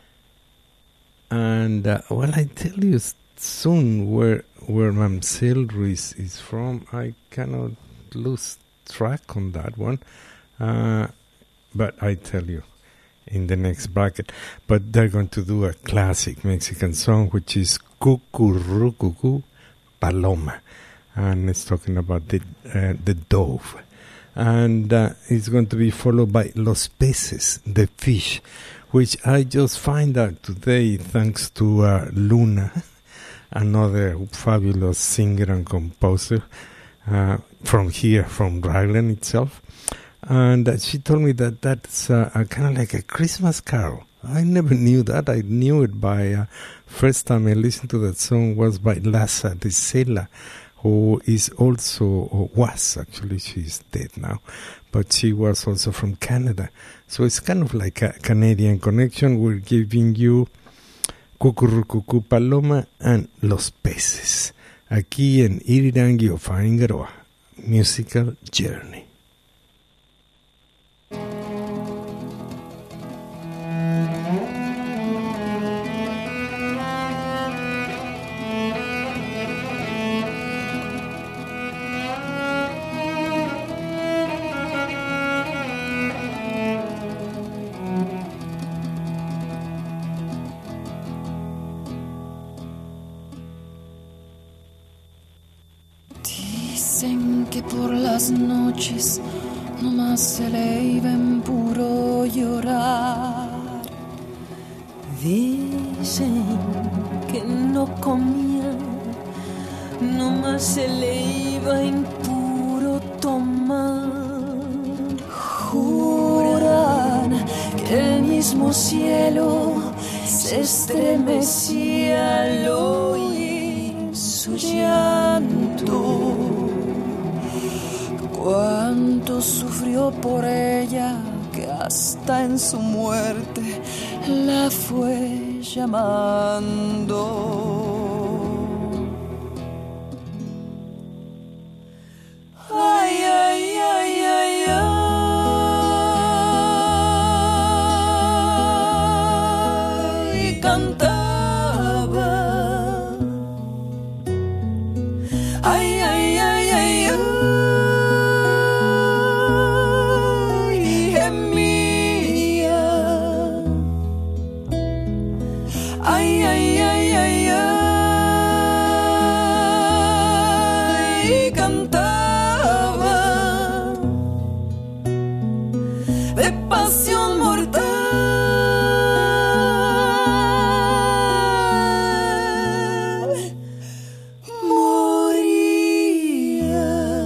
and I tell you soon where Mamsel Ruiz is from. I cannot lose track on that one, but I tell you in the next bracket. But they're going to do a classic Mexican song, which is Cucurucucu Paloma, and it's talking about the dove. And it's going to be followed by Los Peces, the fish, which I just find out today thanks to Luna, another fabulous singer and composer from here, from Raglan itself. And she told me that that's kind of like a Christmas carol. I never knew that. I knew it by first time I listened to that song was by Lassa de Sela, who is also, or was actually, she's dead now, but she was also from Canada. So it's kind of like a Canadian connection. We're giving you Cucurucucu Paloma and Los Peces, aquí en Irirangi o Faringaroa, Musical Journey. Dicen que por las noches nomás se le iba en puro llorar. Dicen que no comía, nomás se le iba en puro tomar. Juran que el mismo cielo se estremecía al oír su llanto. Cuánto sufrió por ella, que hasta en su muerte la fue llamando. Ay, ay, ay, ay, ay, cantaba. Ay, ay, ay, ay, ay, gemía. Ay, ay, ay, ay, ay, cantaba de pasión mortal. Moría.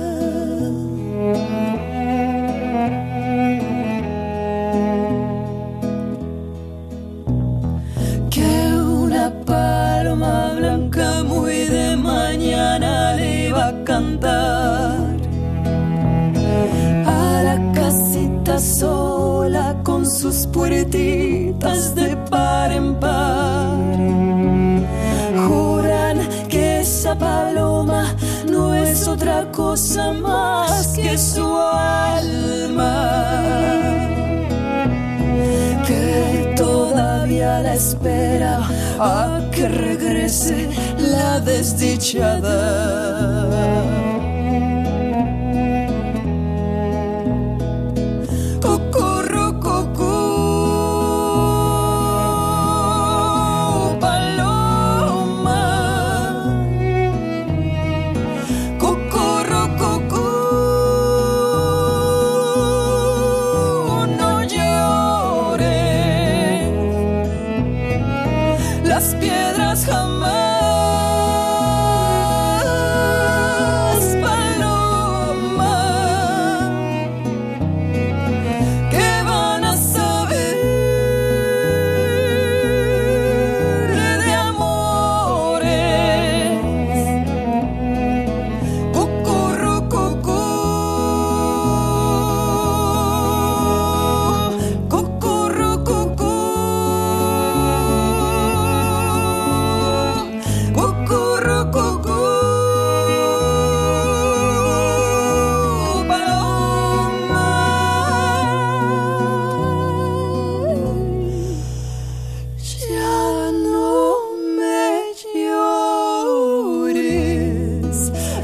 Que una paloma blanca muy de mañana le iba a cantar a la casita sola con sus puertitas de par en par. Juran que esa paloma no es otra cosa más que su alma, que todavía la espera a que regrese la desdichada. Cucurrucucú, paloma. Cucurrucucú, no llores. Las piedras jamás, paloma, ¿qué van a saber de amores? Cucurrucucú, cucurrucucú. Cucurrucucú, paloma. Ya no me llores.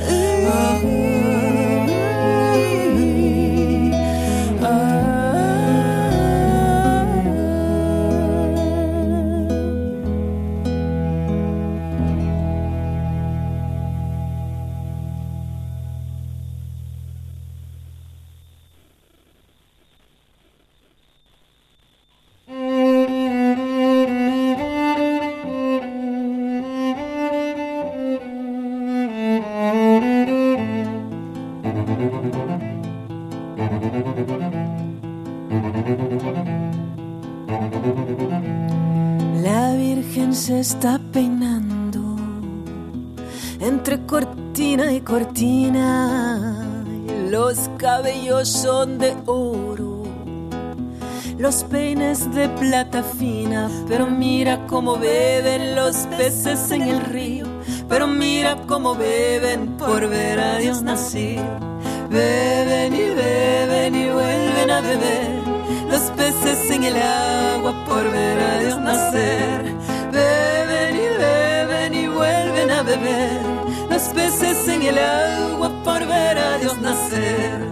La Virgen se está peinando entre cortina y cortina, y los cabellos son de oro, los peines de plata fina. Pero mira cómo beben los peces en el río, pero mira cómo beben por ver a Dios nacido. Beben y vuelven a beber los peces en el agua por ver a Dios nacer. Beben y vuelven a beber los peces en el agua por ver a Dios nacer.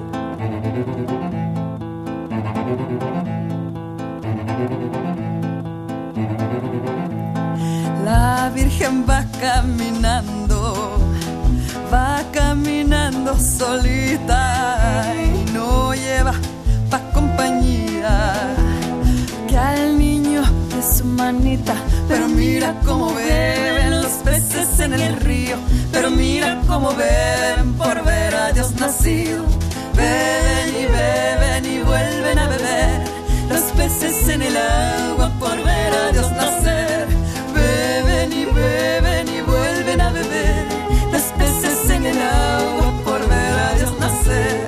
La Virgen va caminando ando solita y no lleva pa' compañía que al niño de su manita. Pero mira cómo beben los peces en el río, pero mira cómo beben por ver a Dios nacido. Beben y vuelven a beber los peces en el agua por ver a Dios nacer. Beben y vuelven a beber los peces en el agua por ver a Dios nacer.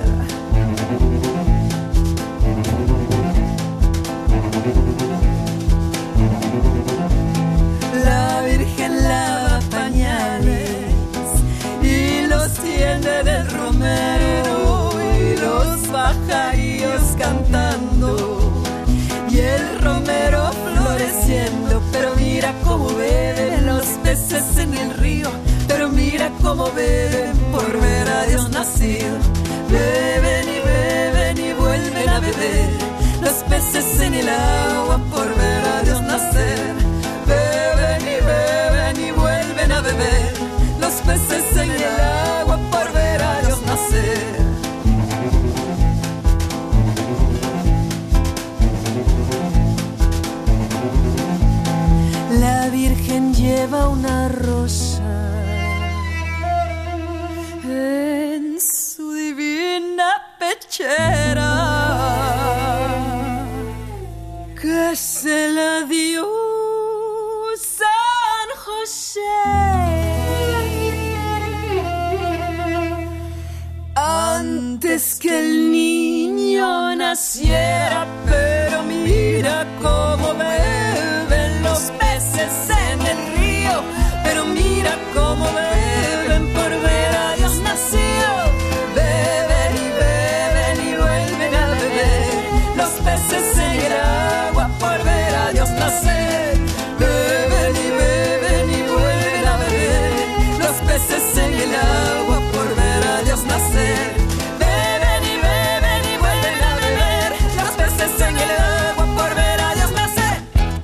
La Virgen lava pañales y los tiende del romero, y los pajarillos cantando y el romero floreciendo. Pero mira cómo beben los peces en el río, pero mira cómo beben por ver a Dios nacido. Beben y vuelven a beber los peces en el agua por ver a Dios nacer. Beben y vuelven a beber los peces en el agua por ver a Dios nacer. La Virgen lleva una rosa en su divina pechera que se la dio San José antes que el niño naciera. Pero mira cómo beben los peces en el río, pero mira cómo beben por ver a Dios nacido. Beben y vuelven a beber los peces en el agua por ver a Dios nacer. Beben y vuelven a beber los peces en el agua por ver a Dios nacer. Beben y vuelven a beber los peces en el agua por ver a Dios nacer.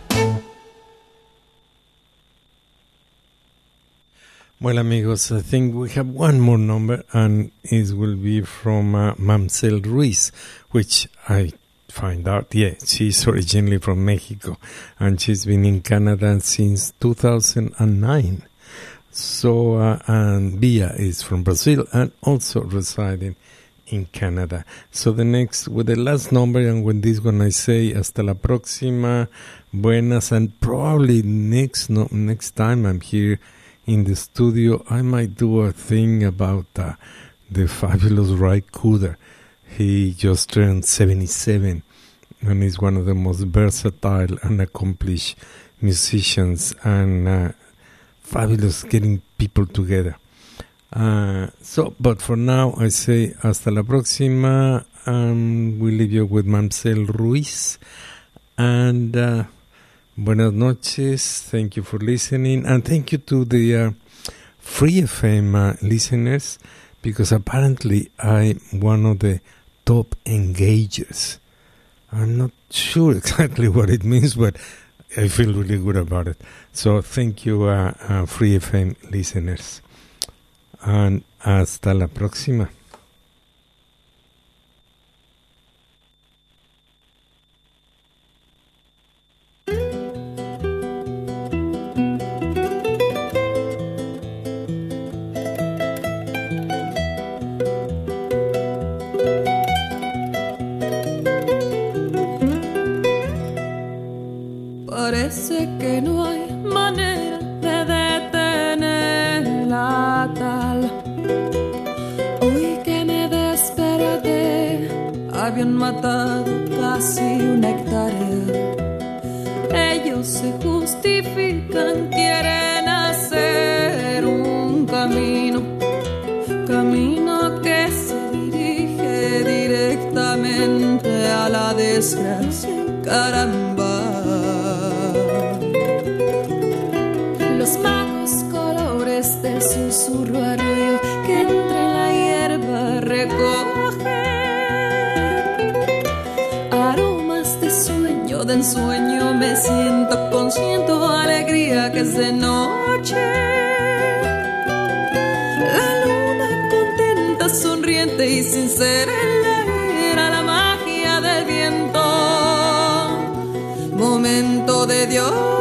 Well, amigos, I think we have one more number, and it will be from Mamsel Ruiz, which I find out, yeah, she's originally from Mexico, and she's been in Canada since 2009. So, and Bia is from Brazil and also residing in Canada. So with the last number, and with this one I say, hasta la próxima, buenas, and probably next time I'm here in the studio, I might do a thing about the fabulous Ray Cooder. He just turned 77 and is one of the most versatile and accomplished musicians, and fabulous getting people together. But for now, I say hasta la próxima, and we leave you with Mamsel Ruiz. And buenas noches. Thank you for listening, and thank you to the Free FM listeners, because apparently I'm one of the top engagers. I'm not sure exactly what it means, but I feel really good about it. So thank you, Free FM listeners. And hasta la próxima. Parece que no hay manera de detenerla tal. Hoy que me desperté, habían matado casi una hectárea. Ellos se justifican, quieren hacer un camino que se dirige directamente a la desgracia. Caramba. Los magos colores del susurro arroyo que entre la hierba recogen aromas de sueño, de ensueño me siento, consiento alegría que es de noche. La luna contenta sonríe ardiente y sincera era la magia del viento. Momento de Dios.